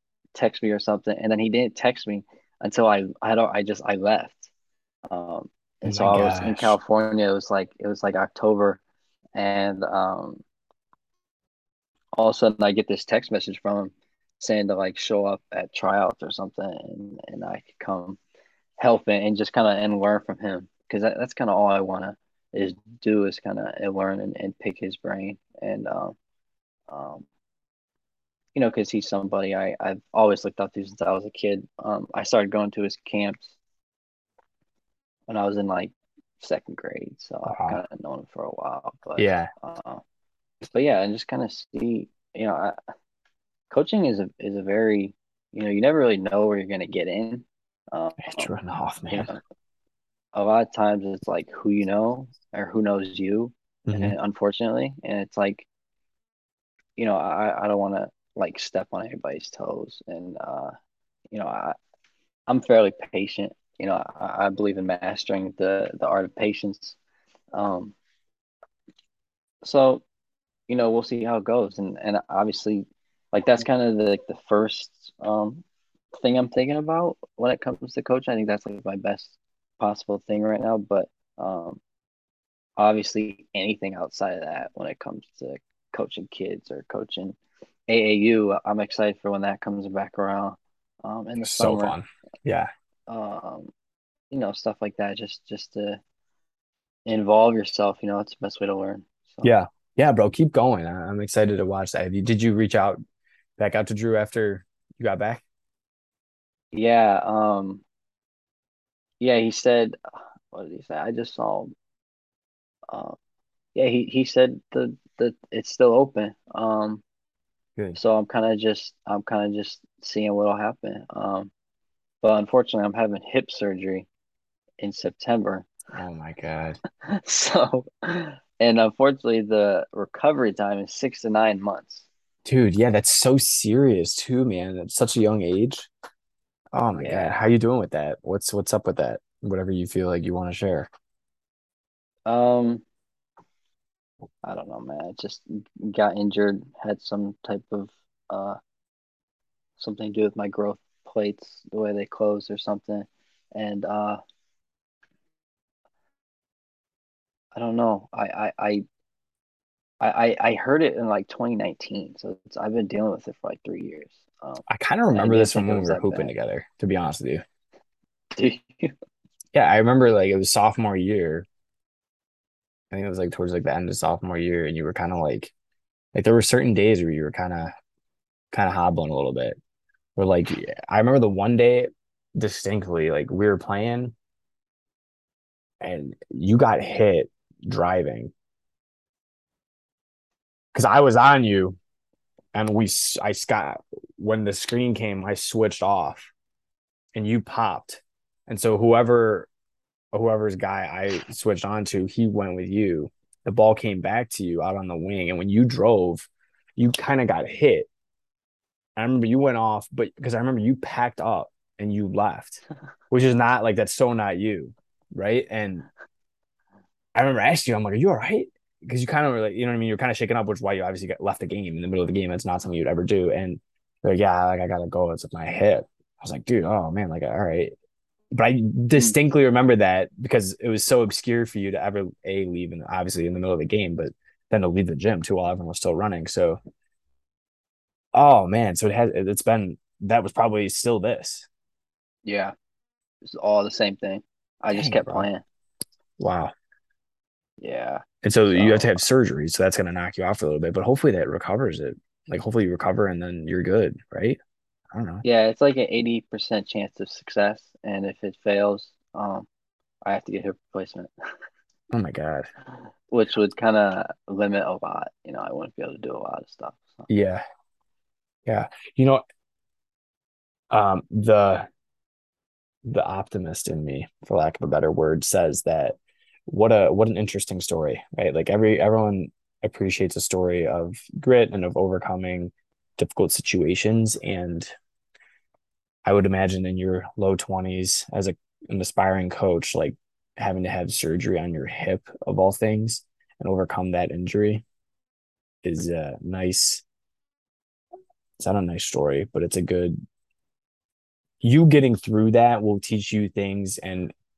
text me or something, and then he didn't text me until I I don't I just I left. Um, Oh And so my I was in gosh. California. It was like it was like October, and um, all of a sudden I get this text message from him saying to like show up at tryouts or something, and and I could come help it and just kind of and learn from him because that, that's kind of all I want to is do is kind of learn and, and pick his brain and um, um you know because he's somebody I I've always looked up to since I was a kid. Um, I started going to his camps when I was in like second grade, so I've Wow. kind of known him for a while. But Yeah, uh, but yeah, and just kind of see, you know, I, coaching is a is a very, you know, you never really know where you're gonna get in. Um, true enough, you man. know, a lot of times it's like who you know or who knows you, Hmm. and unfortunately, and it's like, you know, I I don't want to like step on anybody's toes, and uh, you know, I I'm fairly patient. You know, I, I believe in mastering the the art of patience. Um, so you know, we'll see how it goes. And and obviously, like that's kind of the like the first um thing I'm thinking about when it comes to coaching. I think that's like my best possible thing right now. But um obviously anything outside of that when it comes to coaching kids or coaching A A U, I'm excited for when that comes back around um in the So summer. fun. Yeah. Um, you know, stuff like that, just just to involve yourself, you know, it's the best way to learn. So Yeah. Yeah, bro. Keep going. I- I'm excited to watch that. Have you, did you reach out back out to Drew after you got back? yeah, um yeah, he said, what did he say? I just saw him. Uh, yeah, he, he said the the it's still open. Um, Good. so I'm kind of just I'm kind of just seeing what'll happen. Um, but unfortunately, I'm having hip surgery in September. Oh my God. So, and unfortunately, the recovery time is six to nine months. Dude, yeah, that's so serious too, man. At such a young age. Oh my God. Yeah. How you doing with that? What's what's up with that? Whatever you feel like you want to share. Um, I don't know, man. I just got injured, had some type of uh something to do with my growth plates, the way they close or something. And uh I don't know. I I I I, I heard it in like twenty nineteen, so it's, I've been dealing with it for like three years. Um, I kind of and I remember this didn't from think it when we was were that hooping bad. together, to be honest with you. Do you? Yeah, I remember like it was sophomore year. I think it was like towards like the end of sophomore year, and you were kind of like like there were certain days where you were kind of kind of hobbling a little bit. Or like I remember the one day distinctly, like we were playing and you got hit driving because I was on you and we I got when the screen came, I switched off and you popped, and so whoever whoever's guy I switched on to, he went with you. The ball came back to you out on the wing, and when you drove, you kind of got hit. I remember you went off, but because I remember you packed up and you left, which is not like that's so not you, right? And I remember asking you, I'm like, "Are you all right?" Because you kind of were like, you know what I mean? You're kind of shaken up, which is why you obviously got left the game in the middle of the game. That's not something you'd ever do. And you're like, yeah, like I gotta go. It's my hip. I was like, dude, oh man, like all right. But I Hmm. distinctly remember that because it was so obscure for you to ever a leave, and obviously in the middle of the game, but then to leave the gym too while everyone was still running. So, oh man, so it has it's been that was probably still this. Yeah, it's all the same thing. I just Dang it, kept bro. playing. Wow. Yeah. And so you have to So have surgery, so that's gonna knock you off for a little bit. But hopefully that recovers it. Like hopefully you recover and then you're good, right? I don't know. yeah, it's like an eighty percent chance of success, and if it fails, um, I have to get hip replacement, Oh my God. which would kind of limit a lot. You know, I wouldn't be able to do a lot of stuff. So. Yeah. Yeah. You know, um, the the optimist in me, for lack of a better word, says that what a what an interesting story, right? Like every everyone appreciates a story of grit and of overcoming difficult situations. And I would imagine in your low twenties as a an aspiring coach, like having to have surgery on your hip of all things and overcome that injury is a nice, it's not a nice story, but it's a good you getting through that will teach you things and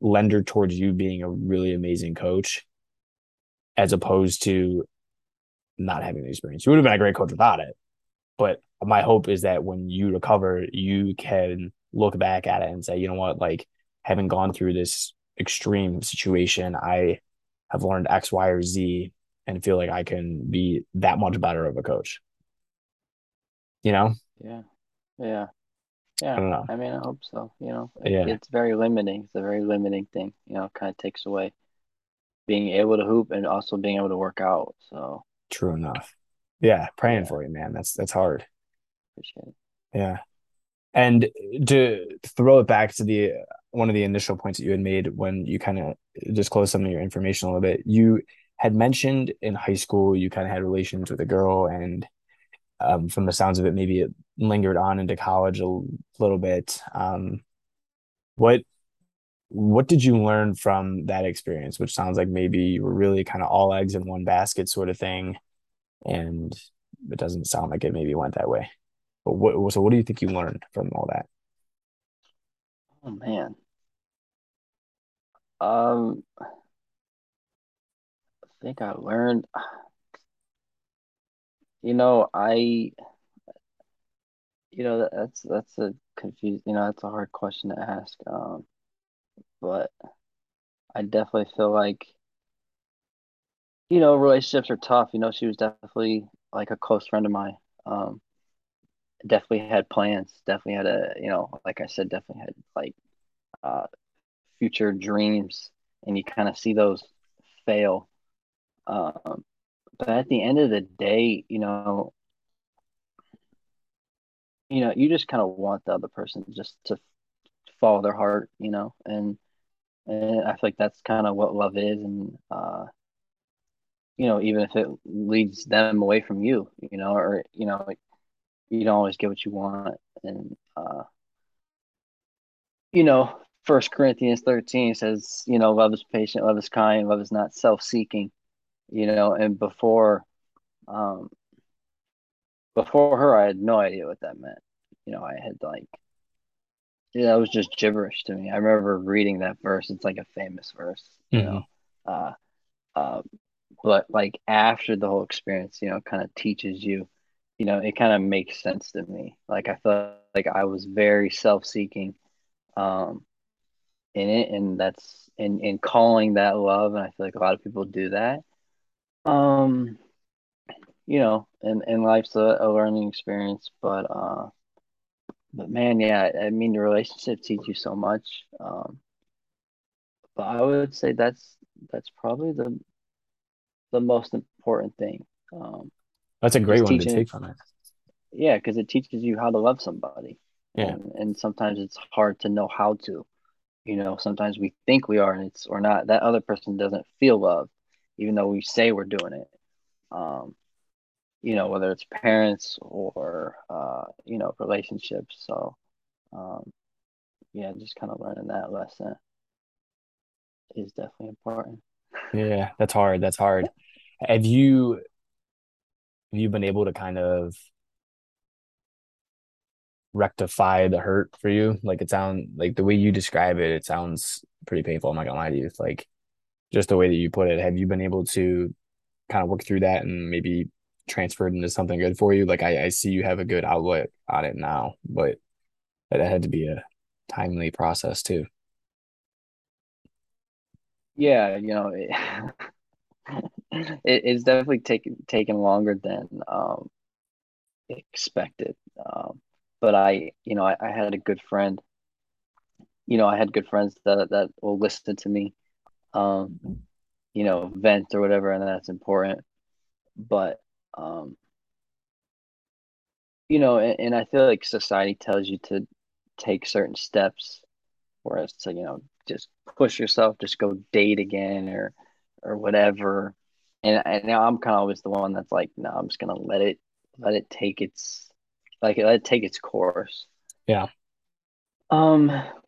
lender towards you being a really amazing coach as opposed to not having the experience. You would have been a great coach without it. But my hope is that when you recover, you can look back at it and say, you know what, like having gone through this extreme situation, I have learned X, Y, or Z and feel like I can be that much better of a coach. You know? Yeah. Yeah. I Yeah. don't know. I mean, I hope so. You know, it, Yeah, it's very limiting. It's a very limiting thing. You know, it kind of takes away being able to hoop and also being able to work out. So, true enough. Yeah, praying yeah, for you, man. That's that's hard. appreciate it. Yeah. And to throw it back to the one of the initial points that you had made when you kind of disclosed some of your information a little bit, you had mentioned in high school you kind of had relations with a girl, and um, from the sounds of it, maybe it lingered on into college a little bit. Um, what what did you learn from that experience? Which sounds like maybe you were really kind of all eggs in one basket sort of thing, and it doesn't sound like it maybe went that way. But what so what do you think you learned from all that? Oh man. Um, I think I learned, you know, I, you know, that, that's that's a confused, you know, that's a hard question to ask. Um, but I definitely feel like, you know, relationships are tough. You know, she was definitely like a close friend of mine. Um, definitely had plans, definitely had a, you know, like I said, definitely had like uh future dreams, and you kind of see those fail. Um, but at the end of the day, you know, you know, you just kind of want the other person just to follow their heart, you know, and and I feel like that's kind of what love is, and uh, you know, even if it leads them away from you, you know, or you know, like, you don't always get what you want, and uh, you know, First Corinthians thirteen says, you know, love is patient, love is kind, love is not self-seeking, you know, and before um before her, I had no idea what that meant. You know, I had like, yeah, it was just gibberish to me. I remember reading that verse. It's like a famous verse, you know. Hmm. Uh, uh, but like after the whole experience, you know, kind of teaches you, you know, it kind of makes sense to me. Like I felt like I was very self-seeking um in it, and that's in in calling that love, and I feel like a lot of people do that. Um, you know, and and life's a, a learning experience, but uh but man, yeah, I mean, the relationships teach you so much. Um, but I would say that's that's probably the the most important thing. Um, That's a great just one to teaching, take from it. yeah, because it teaches you how to love somebody, Yeah. and and sometimes it's hard to know how to. You know, sometimes we think we are, and it's or not. That other person doesn't feel love, even though we say we're doing it. Um, you know, whether it's parents or uh, you know, relationships. So, um, yeah, just kind of learning that lesson is definitely important. Yeah, that's hard. That's hard. Have you have you been able to kind of rectify the hurt for you? Like it sound like the way you describe it, it sounds pretty painful. I'm not gonna lie to you. It's like just the way that you put it. Have you been able to kind of work through that and maybe transfer it into something good for you? Like I, I see you have a good outlet on it now, but that had to be a timely process too. Yeah, you know, it, it it's definitely taken taken longer than um expected. Um, but I, you know, I, I had a good friend. You know, I had good friends that that will listen to me, um, you know, vent or whatever, and that's important. But um, you know, and, and I feel like society tells you to take certain steps, whereas to, you know, just push yourself, just go date again or or whatever. And and now I'm kind of always the one that's like, no, I'm just gonna let it let it take its like let it take its course. Yeah. Um,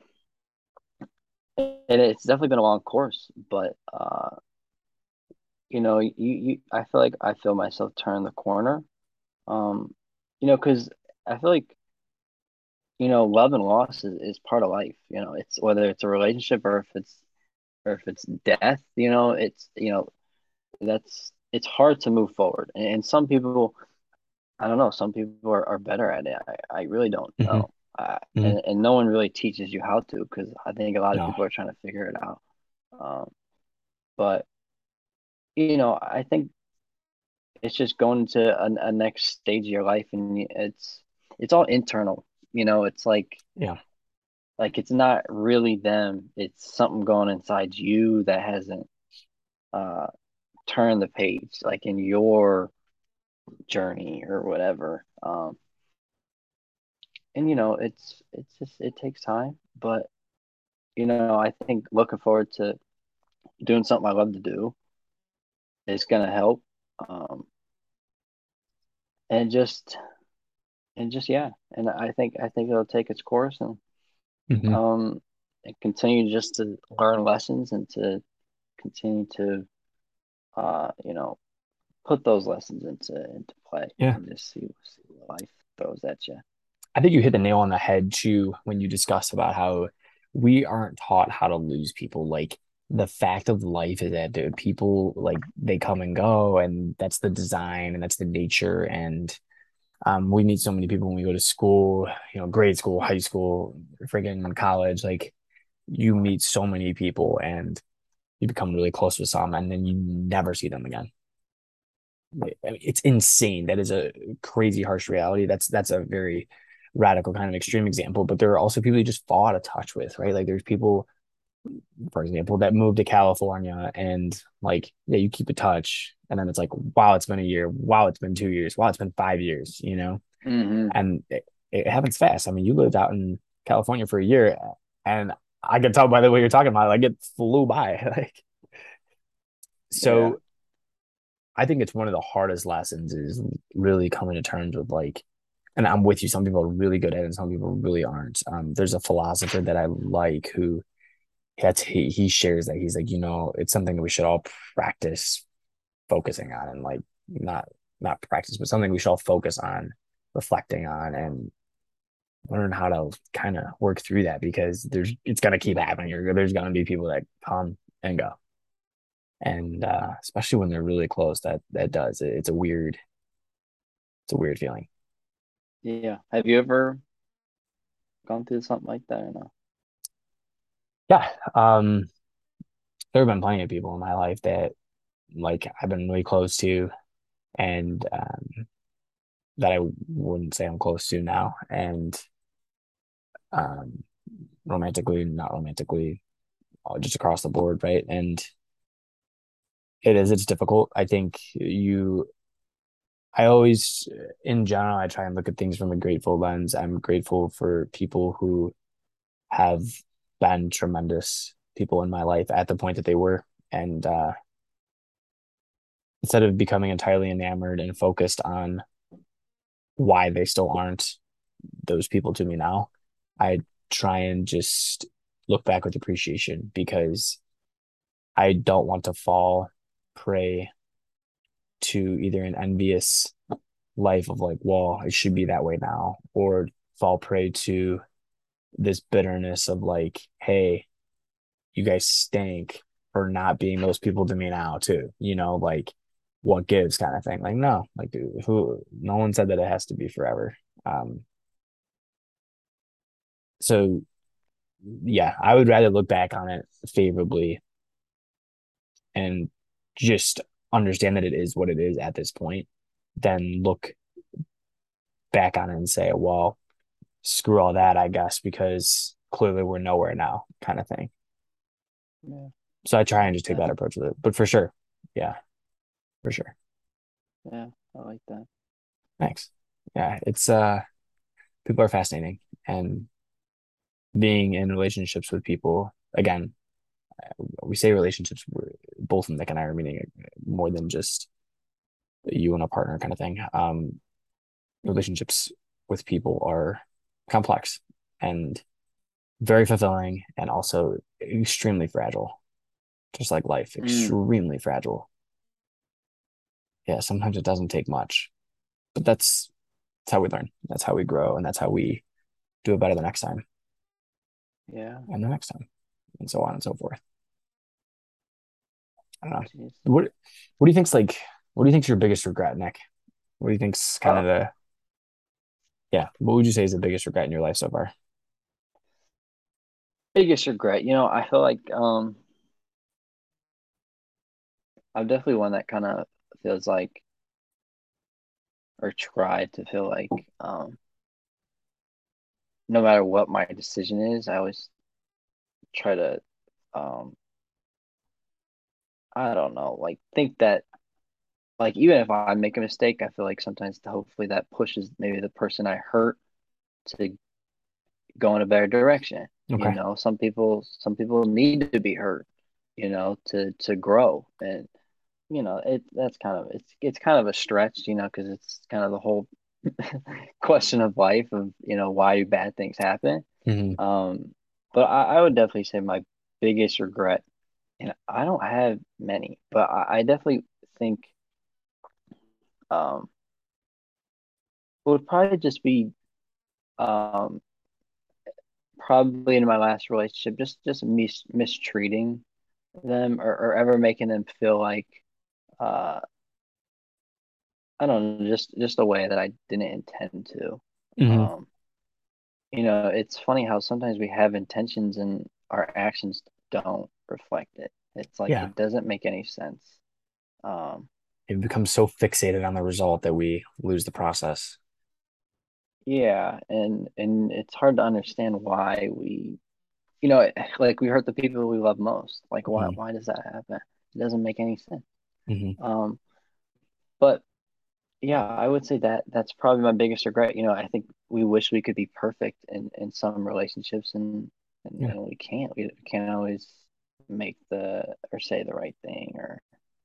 and it's definitely been a long course, but uh, you know, you, you I feel like I feel myself turn the corner. Um, you know, because I feel like you know, love and loss is, is part of life. You know, it's whether it's a relationship or if it's or if it's death, you know, it's you know, that's it's hard to move forward. And, and some people, I don't know, some people are, are better at it. I, I really don't Hmm. know. Uh, Hmm. and, and no one really teaches you how to because I think a lot of No. people are trying to figure it out. Um, but you know, I think it's just going to a, a next stage of your life, and it's it's all internal. You know, it's like Yeah. like it's not really them. It's something going inside you that hasn't uh turned the page, like in your journey or whatever. Um, and you know, it's it's just it takes time, but you know, I think looking forward to doing something I love to do is gonna help. Um, and just and just yeah, and I think I think it'll take its course and Hmm. um and continue just to learn lessons and to continue to uh you know put those lessons into into play Yeah. and just see see what life throws at you. I think you hit the nail on the head too when you discuss about how we aren't taught how to lose people. Like the fact of life is that, dude, people like they come and go, and that's the design and that's the nature. And um, we meet so many people when we go to school, you know, grade school, high school, friggin' college. Like you meet so many people and you become really close with some, and then you never see them again. I mean, it's insane. That is a crazy harsh reality. That's that's a very radical kind of extreme example, but there are also people you just fall out of touch with, right? Like there's people, for example, that moved to California and like, yeah, you keep in touch. And then it's like, wow, it's been a year. Wow, it's been two years. Wow, it's been five years, you know? Hmm. And it, it happens fast. I mean, you lived out in California for a year, and I can tell by the way you're talking about it, like it flew by. Like, Yeah. so I think it's one of the hardest lessons is really coming to terms with like, and I'm with you. Some people are really good at it, and some people really aren't. Um, there's a philosopher that I like who that's he he shares that he's like, you know, it's something that we should all practice focusing on, and like not not practice, but something we should all focus on reflecting on and learn how to kind of work through that because there's it's gonna keep happening. You're, there's gonna be people that come and go, and uh, especially when they're really close, that that does it, it's a weird it's a weird feeling. Yeah. Have you ever gone through something like that or no? Yeah. Um, there have been plenty of people in my life that like I've been really close to and um, that I wouldn't say I'm close to now. And um, romantically, not romantically, uh, just across the board, right? And it is, it's difficult. I think you, I always, in general, I try and look at things from a grateful lens. I'm grateful for people who have been tremendous people in my life at the point that they were. And uh, instead of becoming entirely enamored and focused on why they still aren't those people to me now, I try and just look back with appreciation because I don't want to fall prey to either an envious life of like, well, it should be that way now, or fall prey to this bitterness of like, hey, you guys stink for not being those people to me now too. You know, like what gives kind of thing. Like, no, like dude, who no one said that it has to be forever. Um, so yeah, I would rather look back on it favorably and just understand that it is what it is at this point than look back on it and say, well, screw all that, I guess, because clearly we're nowhere now, kind of thing. Yeah. So I try and just take Yeah. that approach with it. But for sure, yeah, for sure. Yeah. I like that. Thanks. Yeah, it's uh people are fascinating and being in relationships with people again, we say relationships, both in Nick and I are meaning more than just you and a partner kind of thing. Um, relationships with people are complex and very fulfilling and also extremely fragile, just like life, Mm. extremely fragile. Yeah, sometimes it doesn't take much, but that's that's how we learn. That's how we grow, and that's how we do it better the next time Yeah. and the next time and so on and so forth. I don't know. Jeez. What what do you think's like what do you think's your biggest regret, Nick? What do you think's kind of Oh, the yeah, what would you say is the biggest regret in your life so far? biggest regret. You know, I feel like um I'm definitely one that kind of feels like or tried to feel like um no matter what my decision is, I always try to um I don't know, like think that like even if I make a mistake, I feel like sometimes hopefully that pushes maybe the person I hurt to go in a better direction. You Okay. know, some people some people need to be hurt, you know, to to grow. And you know, it that's kind of it's it's kind of a stretch, you know, because it's kind of the whole question of life of, you know, why do bad things happen? Hmm. Um, but I, I would definitely say my biggest regret, and I don't have many, but I, I definitely think um would probably just be um probably in my last relationship, just just mis mistreating them or, or ever making them feel like uh I don't know, just just a way that I didn't intend to. Hmm. Um, you know, it's funny how sometimes we have intentions and our actions don't reflect it. It's like Yeah. it doesn't make any sense. Um, It becomes so fixated on the result that we lose the process. yeah, and and it's hard to understand why we, you know, like we hurt the people we love most. Like why Hmm. why does that happen? It doesn't make any sense. Hmm. Um, but yeah, I would say that that's probably my biggest regret. You know, I think we wish we could be perfect in in some relationships, and and, Yeah. and we can't. We can't always make the or say the right thing or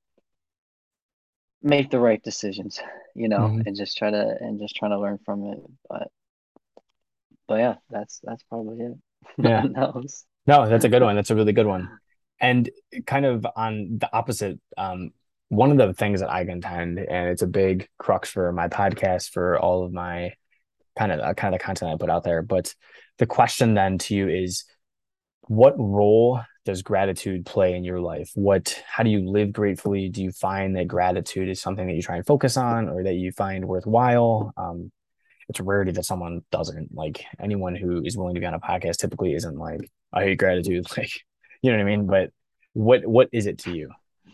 make the right decisions, you know, Hmm. and just try to and just trying to learn from it. But but yeah, that's that's probably it. Yeah. Nothing else. No, that's a good one. That's a really good one. And kind of on the opposite, um, one of the things that I contend, and it's a big crux for my podcast, for all of my kind of uh, kind of the content I put out there. But the question then to you is, what role does gratitude play in your life? What, how do you live gratefully? Do you find that gratitude is something that you try and focus on, or that you find worthwhile? Um, it's a rarity that someone doesn't. Like anyone who is willing to be on a podcast typically isn't like, I hate gratitude. Like, you know what I mean? But what what is it to you?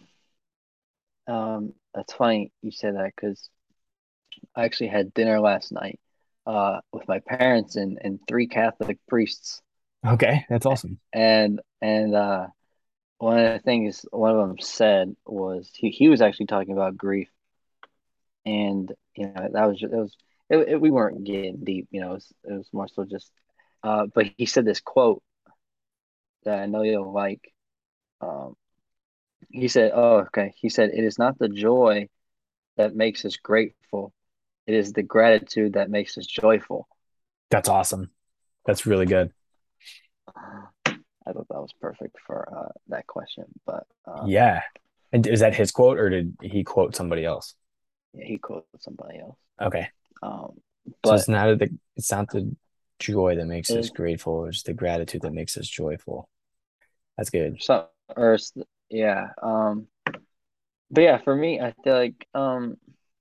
Um, that's funny you say that because I actually had dinner last night uh with my parents and and three Catholic priests. Okay, that's awesome. And and uh one of the things one of them said was he, he was actually talking about grief, and you know that was it was it, it, we weren't getting deep, you know, it was, it was more so just uh but he said this quote that I know you'll like. um he said, oh okay, he said, it is not the joy that makes us grateful, it is the gratitude that makes us joyful. That's awesome. That's really good. I thought that was perfect for uh that question, but uh Yeah. And is that his quote or did he quote somebody else? yeah, he quoted somebody else. Okay. um So it's but not the it's not the joy that makes us it, grateful, it's the gratitude that makes us joyful. That's good. some or yeah. um But yeah, for me, I feel like um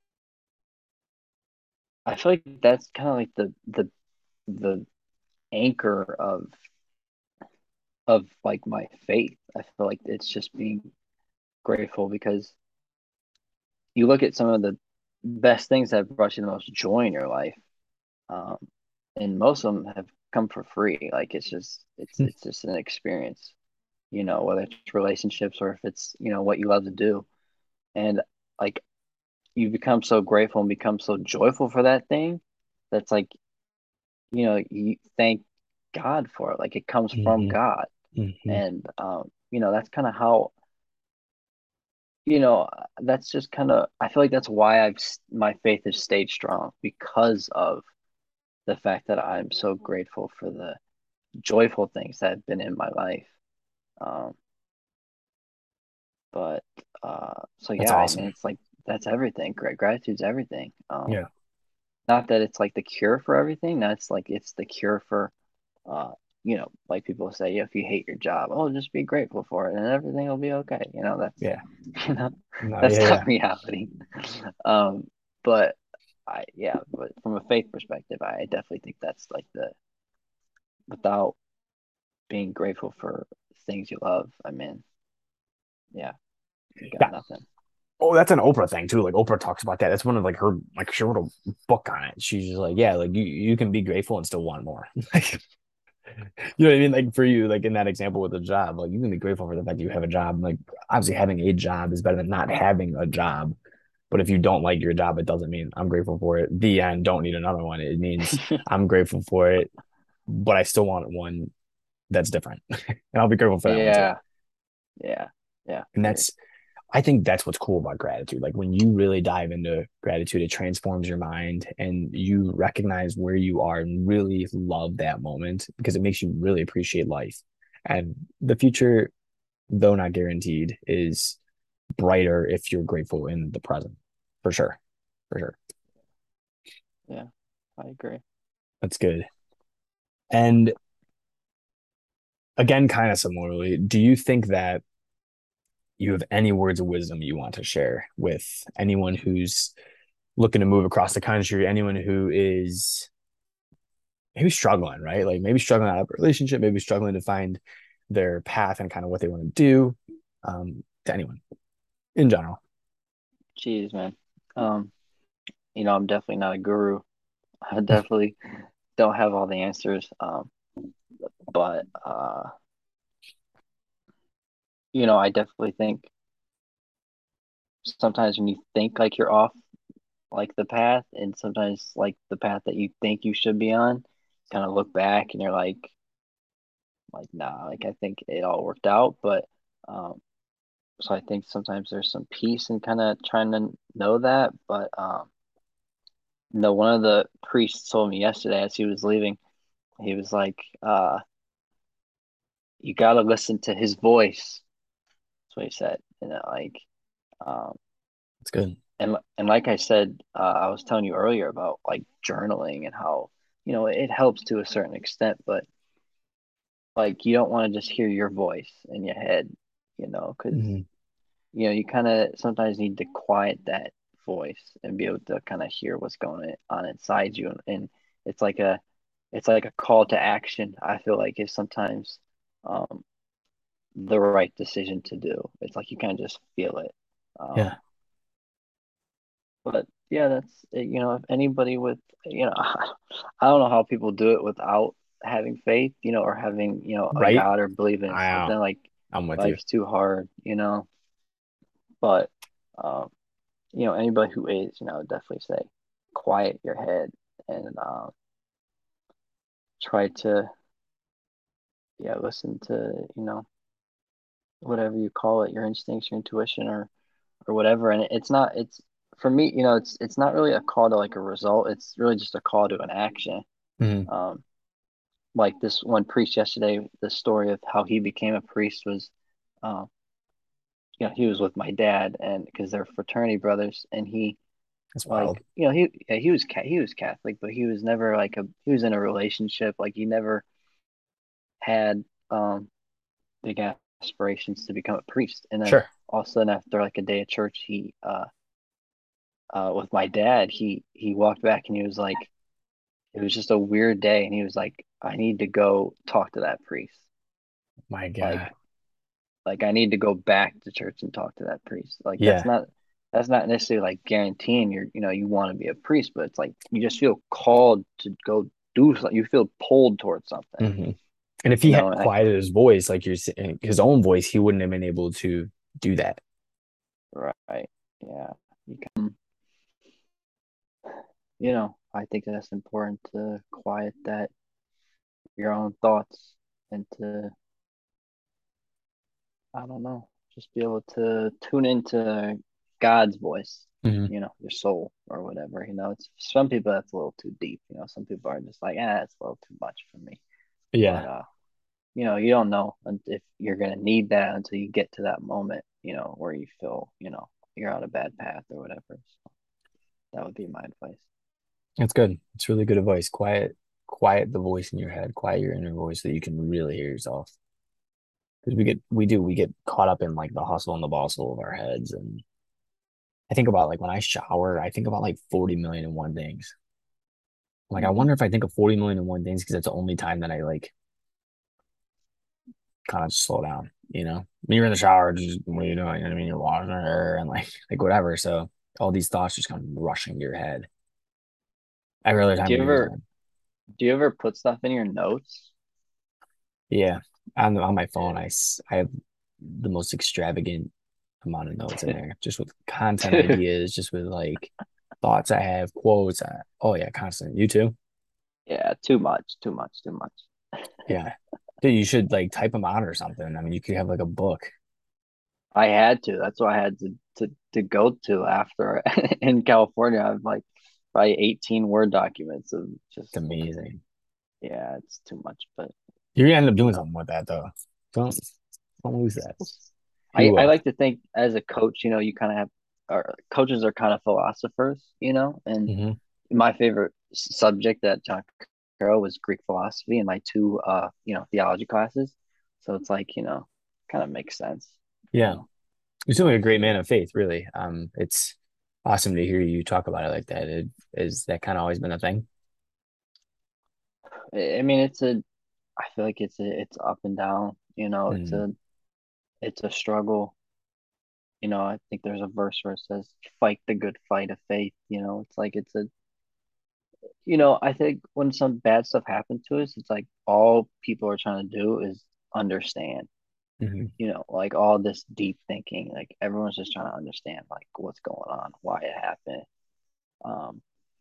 I feel like that's kind of like the the the anchor of of like my faith. I feel like it's just being grateful because you look at some of the best things that have brought you the most joy in your life. Um and most of them have come for free. Like it's just it's it's just an experience, you know, whether it's relationships or if it's, you know, what you love to do. And like you become so grateful and become so joyful for that thing that's like, you know, you thank God for it. Like it comes from Hmm. God. Hmm. And um, you know, that's kind of how, you know, that's just kind of I feel like that's why I've my faith has stayed strong because of the fact that I'm so grateful for the joyful things that have been in my life. Um, but uh, so That's yeah, I mean, awesome. it's like that's everything. Great gratitude's everything. Um, Yeah. not that it's like the cure for everything. That's like it's the cure for uh you know, like people say, if you hate your job, oh, just be grateful for it and everything will be okay. You know, that's Yeah. you know, No, that's yeah, yeah. not reality. Um, but I yeah, but from a faith perspective, I definitely think that's like the without being grateful for things you love, I mean, yeah, you got Yeah. nothing. Oh, that's an Oprah thing too. Like Oprah talks about that. That's one of like her like she wrote a book on it. She's just like, yeah, like you you can be grateful and still want more. Like you know what I mean? Like for you, like in that example with the job, like you can be grateful for the fact that you have a job. Like obviously having a job is better than not having a job. But if you don't like your job, it doesn't mean I'm grateful for it. The end, don't need another one. It means I'm grateful for it, but I still want one that's different. And I'll be grateful for that one too. Yeah, yeah, yeah, And agreed. that's I think that's what's cool about gratitude. Like when you really dive into gratitude, it transforms your mind and you recognize where you are and really love that moment because it makes you really appreciate life. And the future, though not guaranteed, is brighter if you're grateful in the present. For sure. For sure. Yeah, I agree. That's good. And again, kind of similarly, do you think that you have any words of wisdom you want to share with anyone who's looking to move across the country, anyone who is maybe struggling, right? Like maybe struggling out of a relationship, maybe struggling to find their path and kind of what they want to do, um, to anyone in general. Jeez, man. Um, you know, I'm definitely not a guru. I definitely don't have all the answers. Um, but uh, you know, I definitely think sometimes when you think like you're off like the path and sometimes like the path that you think you should be on, kind of look back and you're like like nah, like I think it all worked out. But um so I think sometimes there's some peace in kind of trying to know that. But um no, one of the priests told me yesterday as he was leaving, he was like, uh, you gotta listen to his voice. That's what he said. And uh, like um It's good. and and like I said, uh, I was telling you earlier about like journaling and how, you know, it helps to a certain extent, but like you don't want to just hear your voice in your head, you know, because Mhm. you know you kind of sometimes need to quiet that voice and be able to kind of hear what's going on inside you, and, and it's like a it's like a call to action. I feel like is sometimes um, the right decision to do. It's like you kind of just feel it. Yeah. Um, but yeah, that's you know if anybody with you know I don't know how people do it without having faith, you know, or having you know a Right. God or believing in I know. something like I'm with you. life's too hard, you know. But um, you know, anybody who is, you know, definitely say, quiet your head and um, try to, yeah, listen to, you know, whatever you call it, your instincts, your intuition, or or whatever. And it's not, it's for me, you know, it's it's not really a call to like a result. It's really just a call to an action. Mhm. Um, like this one priest yesterday, the story of how he became a priest was, um, you know, he was with my dad, and because they're fraternity brothers, and he That's wild. like you know he yeah, he was he was Catholic, but he was never like a he was in a relationship. Like he never had um big aspirations to become a priest. And then Sure. all of a sudden, after like a day at church, he uh uh with my dad, he he walked back and he was like, it was just a weird day, and he was like, I need to go talk to that priest. My Like God. like I need to go back to church and talk to that priest. Like that's Yeah. not that's not necessarily like guaranteeing you're you know you want to be a priest, but it's like you just feel called to go do something. You feel pulled towards something, hmm And if you he had know. And I quieted his voice, like you're saying, his own voice, he wouldn't have been able to do that. right, yeah, you can, you know, I think that's important to quiet that your own thoughts and to I don't know, just be able to tune into God's voice, hmm you know, your soul or whatever. You know, it's some people that's a little too deep. You know, some people are just like, ah, it's a little too much for me. But Yeah. uh, you know, you don't know if you're gonna need that until you get to that moment, you know, where you feel, you know, you're on a bad path or whatever. So that would be my advice. It's good. It's really good advice. Quiet, quiet the voice in your head, quiet your inner voice so you can really hear yourself. Because we get, we do, we get caught up in like the hustle and the bustle of our heads. And I think about like when I shower, I think about like forty million and one things. Like, I Hmm. wonder if I think of forty million and one things because that's the only time that I like kind of slow down, you know? When you're in the shower, just what are you doing? You know what I mean? You're washing your hair and like, like whatever. So all these thoughts just come rushing to your head every other Do time you you use ever them. do you ever put stuff in your notes? Yeah. On, on my phone, I, s- I have the most extravagant amount of notes in there, just with content Dude, ideas, just with like thoughts I have, quotes. I, oh yeah, constant. You too? yeah, too much, too much, too much. Yeah. Dude, you should like type them out or something. I mean, you could have like a book. I had to. That's why I had to to to go to after in California. I have like probably eighteen Word documents of It's just amazing. yeah, it's too much. But You're gonna end up you doing know, something with that though. Don't don't lose that. You I I will. like to think as a coach, you know, you kind of have or coaches are kind of philosophers, you know, and Hmm. my favorite s- subject at John Carroll was Greek philosophy in my two uh, you know, theology classes. So it's like, you know, kind of makes sense, you Yeah. know. You're still a great man of faith, really. Um, it's awesome to hear you talk about it like that. It, is that kind of always been a thing? I I mean, it's a I feel like it's a it's up and down, you know, it's Mm, a it's a struggle. You know, I think there's a verse where it says, fight the good fight of faith. You know, it's like it's a you know, I think when some bad stuff happens to us, it's like all people are trying to do is understand, hmm. you know, like all this deep thinking, like everyone's just trying to understand like what's going on, why it happened. Um,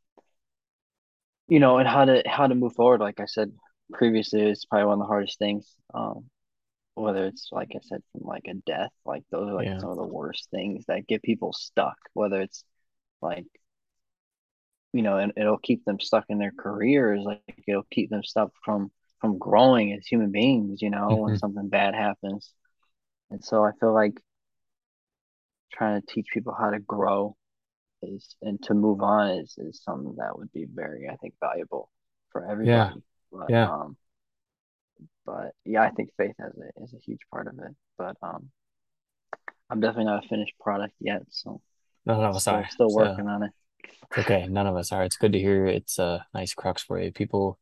you know, and how to how to move forward. Like I said previously, it's probably one of the hardest things. Um, whether it's like I said, from like a death, like those are like Yeah. some of the worst things that get people stuck, whether it's like, you know, and it'll keep them stuck in their careers, like it'll keep them stuck from from growing as human beings, you know, when Hmm. something bad happens. And so I feel like trying to teach people how to grow is and to move on is is something that would be very, I think, valuable for Yeah. everybody. But Yeah. um, but yeah, I think faith has a is a huge part of it. But um, I'm definitely not a finished product yet, so None of us still are. still So working on it. it's okay. None of us are. It's good to hear it's a nice crux for you. People,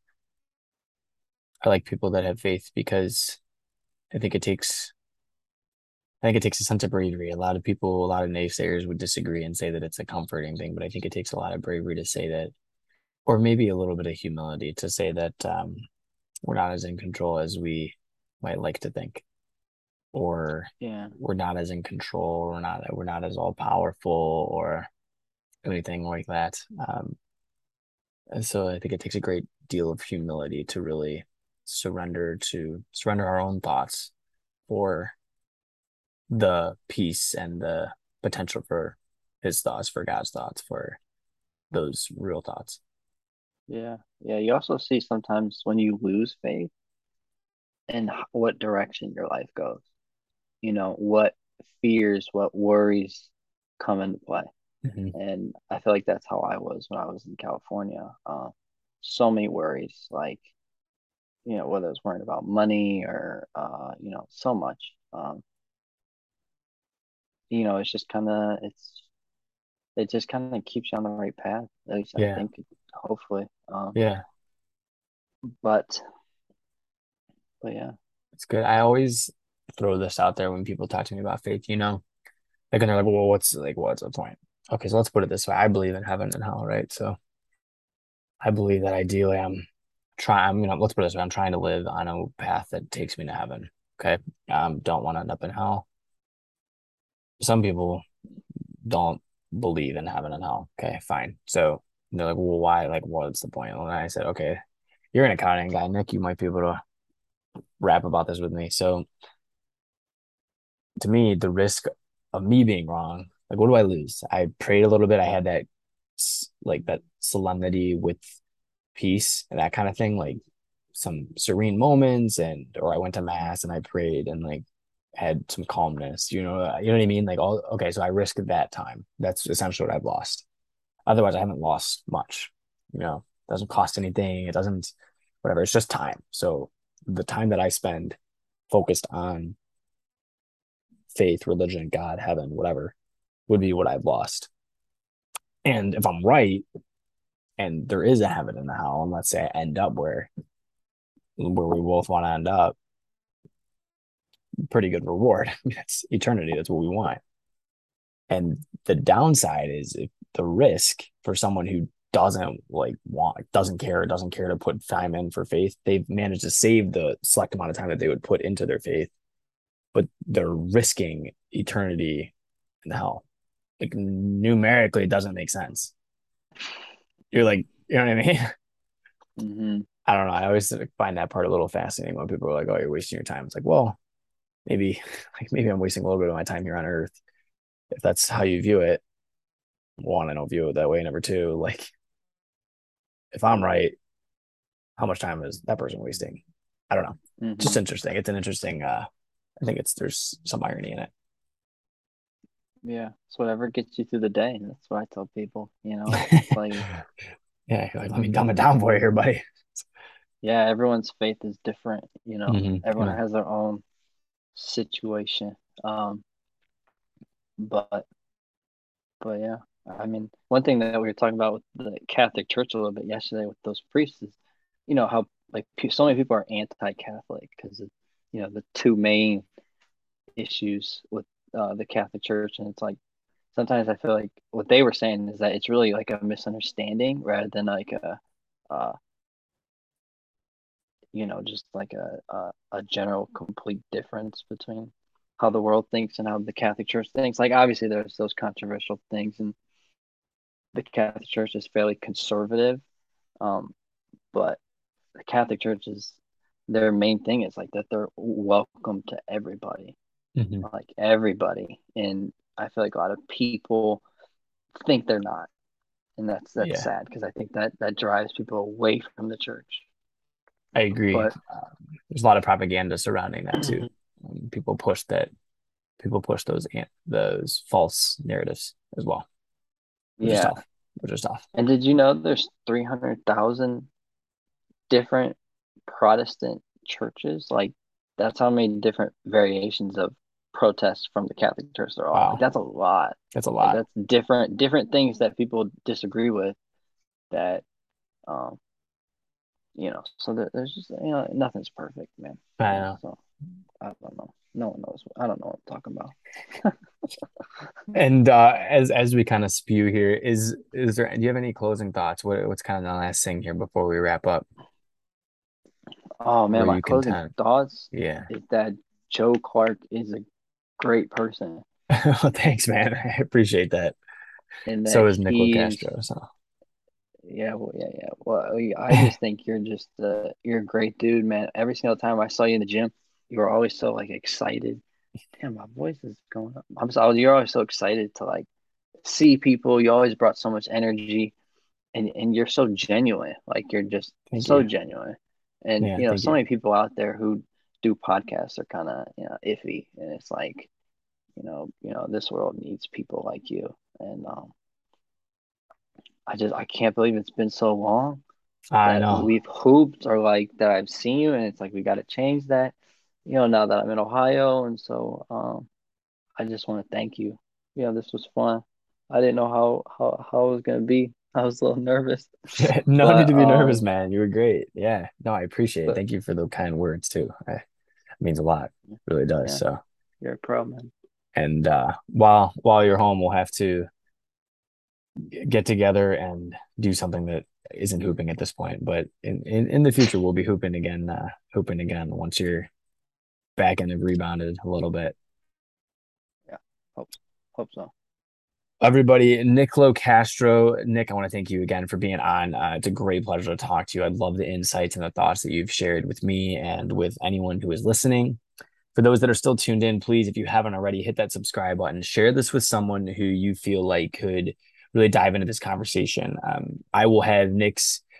I like people that have faith because I think it takes, I think it takes a sense of bravery. A lot of people, a lot of naysayers would disagree and say that it's a comforting thing, but I think it takes a lot of bravery to say that, or maybe a little bit of humility to say that um, we're not as in control as we might like to think, or Yeah, we're not as in control, we're not we're not as all powerful or anything like that. Um, and so I think it takes a great deal of humility to really surrender to surrender our own thoughts for the peace and the potential for his thoughts, for God's thoughts, for those real thoughts. yeah, yeah. You also see sometimes when you lose faith and what direction your life goes. You know, what fears, what worries come into play. Hmm. And I feel like that's how I was when I was in California. Uh, so many worries, like, you know, whether it's worrying about money or, uh, you know, so much. Um, you know, it's just kind of, it's, it just kind of keeps you on the right path. At least I Yeah, think, hopefully. Um, yeah, but, but yeah, it's good. I always throw this out there when people talk to me about faith, you know, like, and they're like, well, what's like, what's the point? Okay, so let's put it this way. I believe in heaven and hell, right? So I believe that ideally I'm trying, you know, let's put it this way. I'm trying to live on a path that takes me to heaven. Okay. Um, don't want to end up in hell. Some people don't believe in heaven and hell. Okay, fine. So they're like, well, why? Like, what's the point? And I said, okay, you're an accounting guy, Nick. You might be able to rap about this with me. So to me, the risk of me being wrong, like, what do I lose? I prayed a little bit. I had that, like, that solemnity with peace and that kind of thing, like some serene moments, and or I went to mass and I prayed and like had some calmness. You know, uh, you know what I mean? Like, all okay, so I risked that time. That's essentially what I've lost. Otherwise, I haven't lost much. you know, it doesn't cost anything. It doesn't, whatever. It's just time. So the time that I spend focused on faith, religion, God, heaven, whatever, would be what I've lost. And if I'm right, and there is a heaven and a hell, and let's say I end up where where we both want to end up, pretty good reward. That's eternity. That's what we want. And the downside is if the risk for someone who doesn't like want, doesn't care, doesn't care to put time in for faith, they've managed to save the select amount of time that they would put into their faith, but they're risking eternity in hell. Like numerically, it doesn't make sense. You're like, you know what I mean? Mm-hmm. I don't know. I always find that part a little fascinating when people are like, "Oh, you're wasting your time." It's like, well, maybe, like maybe I'm wasting a little bit of my time here on Earth. If that's how you view it, one, I don't view it that way. Number two, like if I'm right, how much time is that person wasting? I don't know. Just Mm-hmm. interesting. It's an interesting. uh I think it's there's some irony in it. Yeah, it's whatever gets you through the day. That's what I tell people. You know, it's like, Yeah, like, let me dumb it down for you here, buddy. yeah, everyone's faith is different. You know, Mm-hmm. everyone Yeah. has their own situation. Um, but but yeah, I mean, one thing that we were talking about with the Catholic Church a little bit yesterday with those priests is, you know, how like so many people are anti-Catholic because of, you know, the two main issues with uh, the Catholic Church, and it's like sometimes I feel like what they were saying is that it's really like a misunderstanding rather than like a, uh, you know, just like a, a a general complete difference between how the world thinks and how the Catholic Church thinks. Like obviously there's those controversial things, and the Catholic Church is fairly conservative, um, but the Catholic Church is their main thing is like that they're welcome to everybody, Mm-hmm. like everybody, and I feel like a lot of people think they're not, and that's that's Yeah, sad because I think that that drives people away from the church. I agree. But Um, there's a lot of propaganda surrounding that too. mhm, Um, people push that. People push those those false narratives as well, which is yeah, tough. Which is tough. and did you know there's three hundred thousand different Protestant churches? Like that's how many different variations of protests from the Catholic Church there are. Like Wow, that's a lot. that's a Like lot. that's different different things that people disagree with that um you know, so there, there's just you know nothing's perfect, man. I You know, know. so I don't know. No one knows. I don't know what I'm talking about. And uh, as as we kind of spew here, is is there? Do you have any closing thoughts? What what's kind of the last thing here before we wrap up? Oh Or man, are my you closing content? thoughts Yeah. is that Joe Clark is a great person Well, thanks, man. I appreciate that. and So that is Nicola he's Castro. So yeah, well, yeah, yeah. Well, I just think you're just uh, you're a great dude, man. Every single time I saw you in the gym, you were always so like excited. Damn, my voice is going up. I'm so you're always so excited to like see people. You always brought so much energy, and and you're so genuine. Like you're just thank so you. genuine. And Yeah, you know, thank so you. many people out there who do podcasts are kind of you know iffy, and it's like you know, you know, this world needs people like you. And um, I just I can't believe it's been so long I that know. we've hooped or like that I've seen you, and it's like we got to change that. You know, now that I'm in Ohio, and so um, I just want to thank you. Yeah, this was fun. I didn't know how how how it was gonna be. I was a little nervous, No need but to be nervous, um, man. You were great. Yeah. No, I appreciate it. but Thank you for the kind words too. I, it means a lot. It really does. yeah, So, you're a pro man. and uh, while while you're home, we'll have to get together and do something that isn't hooping at this point. But in in, in the future, we'll be hooping again. Uh, hooping again once you're back and have rebounded a little bit. Yeah, hope hope so. Everybody, Nicolo Castro. Nick, I want to thank you again for being on. Uh, it's a great pleasure to talk to you. I love the insights and the thoughts that you've shared with me and with anyone who is listening. For those that are still tuned in, please, if you haven't already, hit that subscribe button. Share this with someone who you feel like could really dive into this conversation. Um, I will have Nick's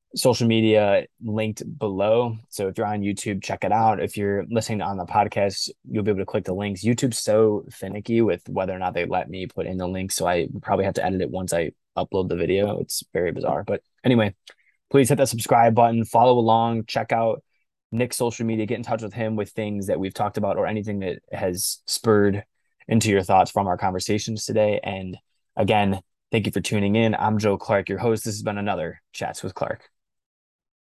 social media linked below. So if you're on YouTube, check it out. If you're listening on the podcast, you'll be able to click the links. YouTube's so finicky with whether or not they let me put in the link. So I probably have to edit it once I upload the video. It's very bizarre. But anyway, please hit that subscribe button, follow along, check out Nick's social media, get in touch with him with things that we've talked about or anything that has spurred into your thoughts from our conversations today. And again, thank you for tuning in. I'm Joe Clark, your host. This has been another Chats with Clark.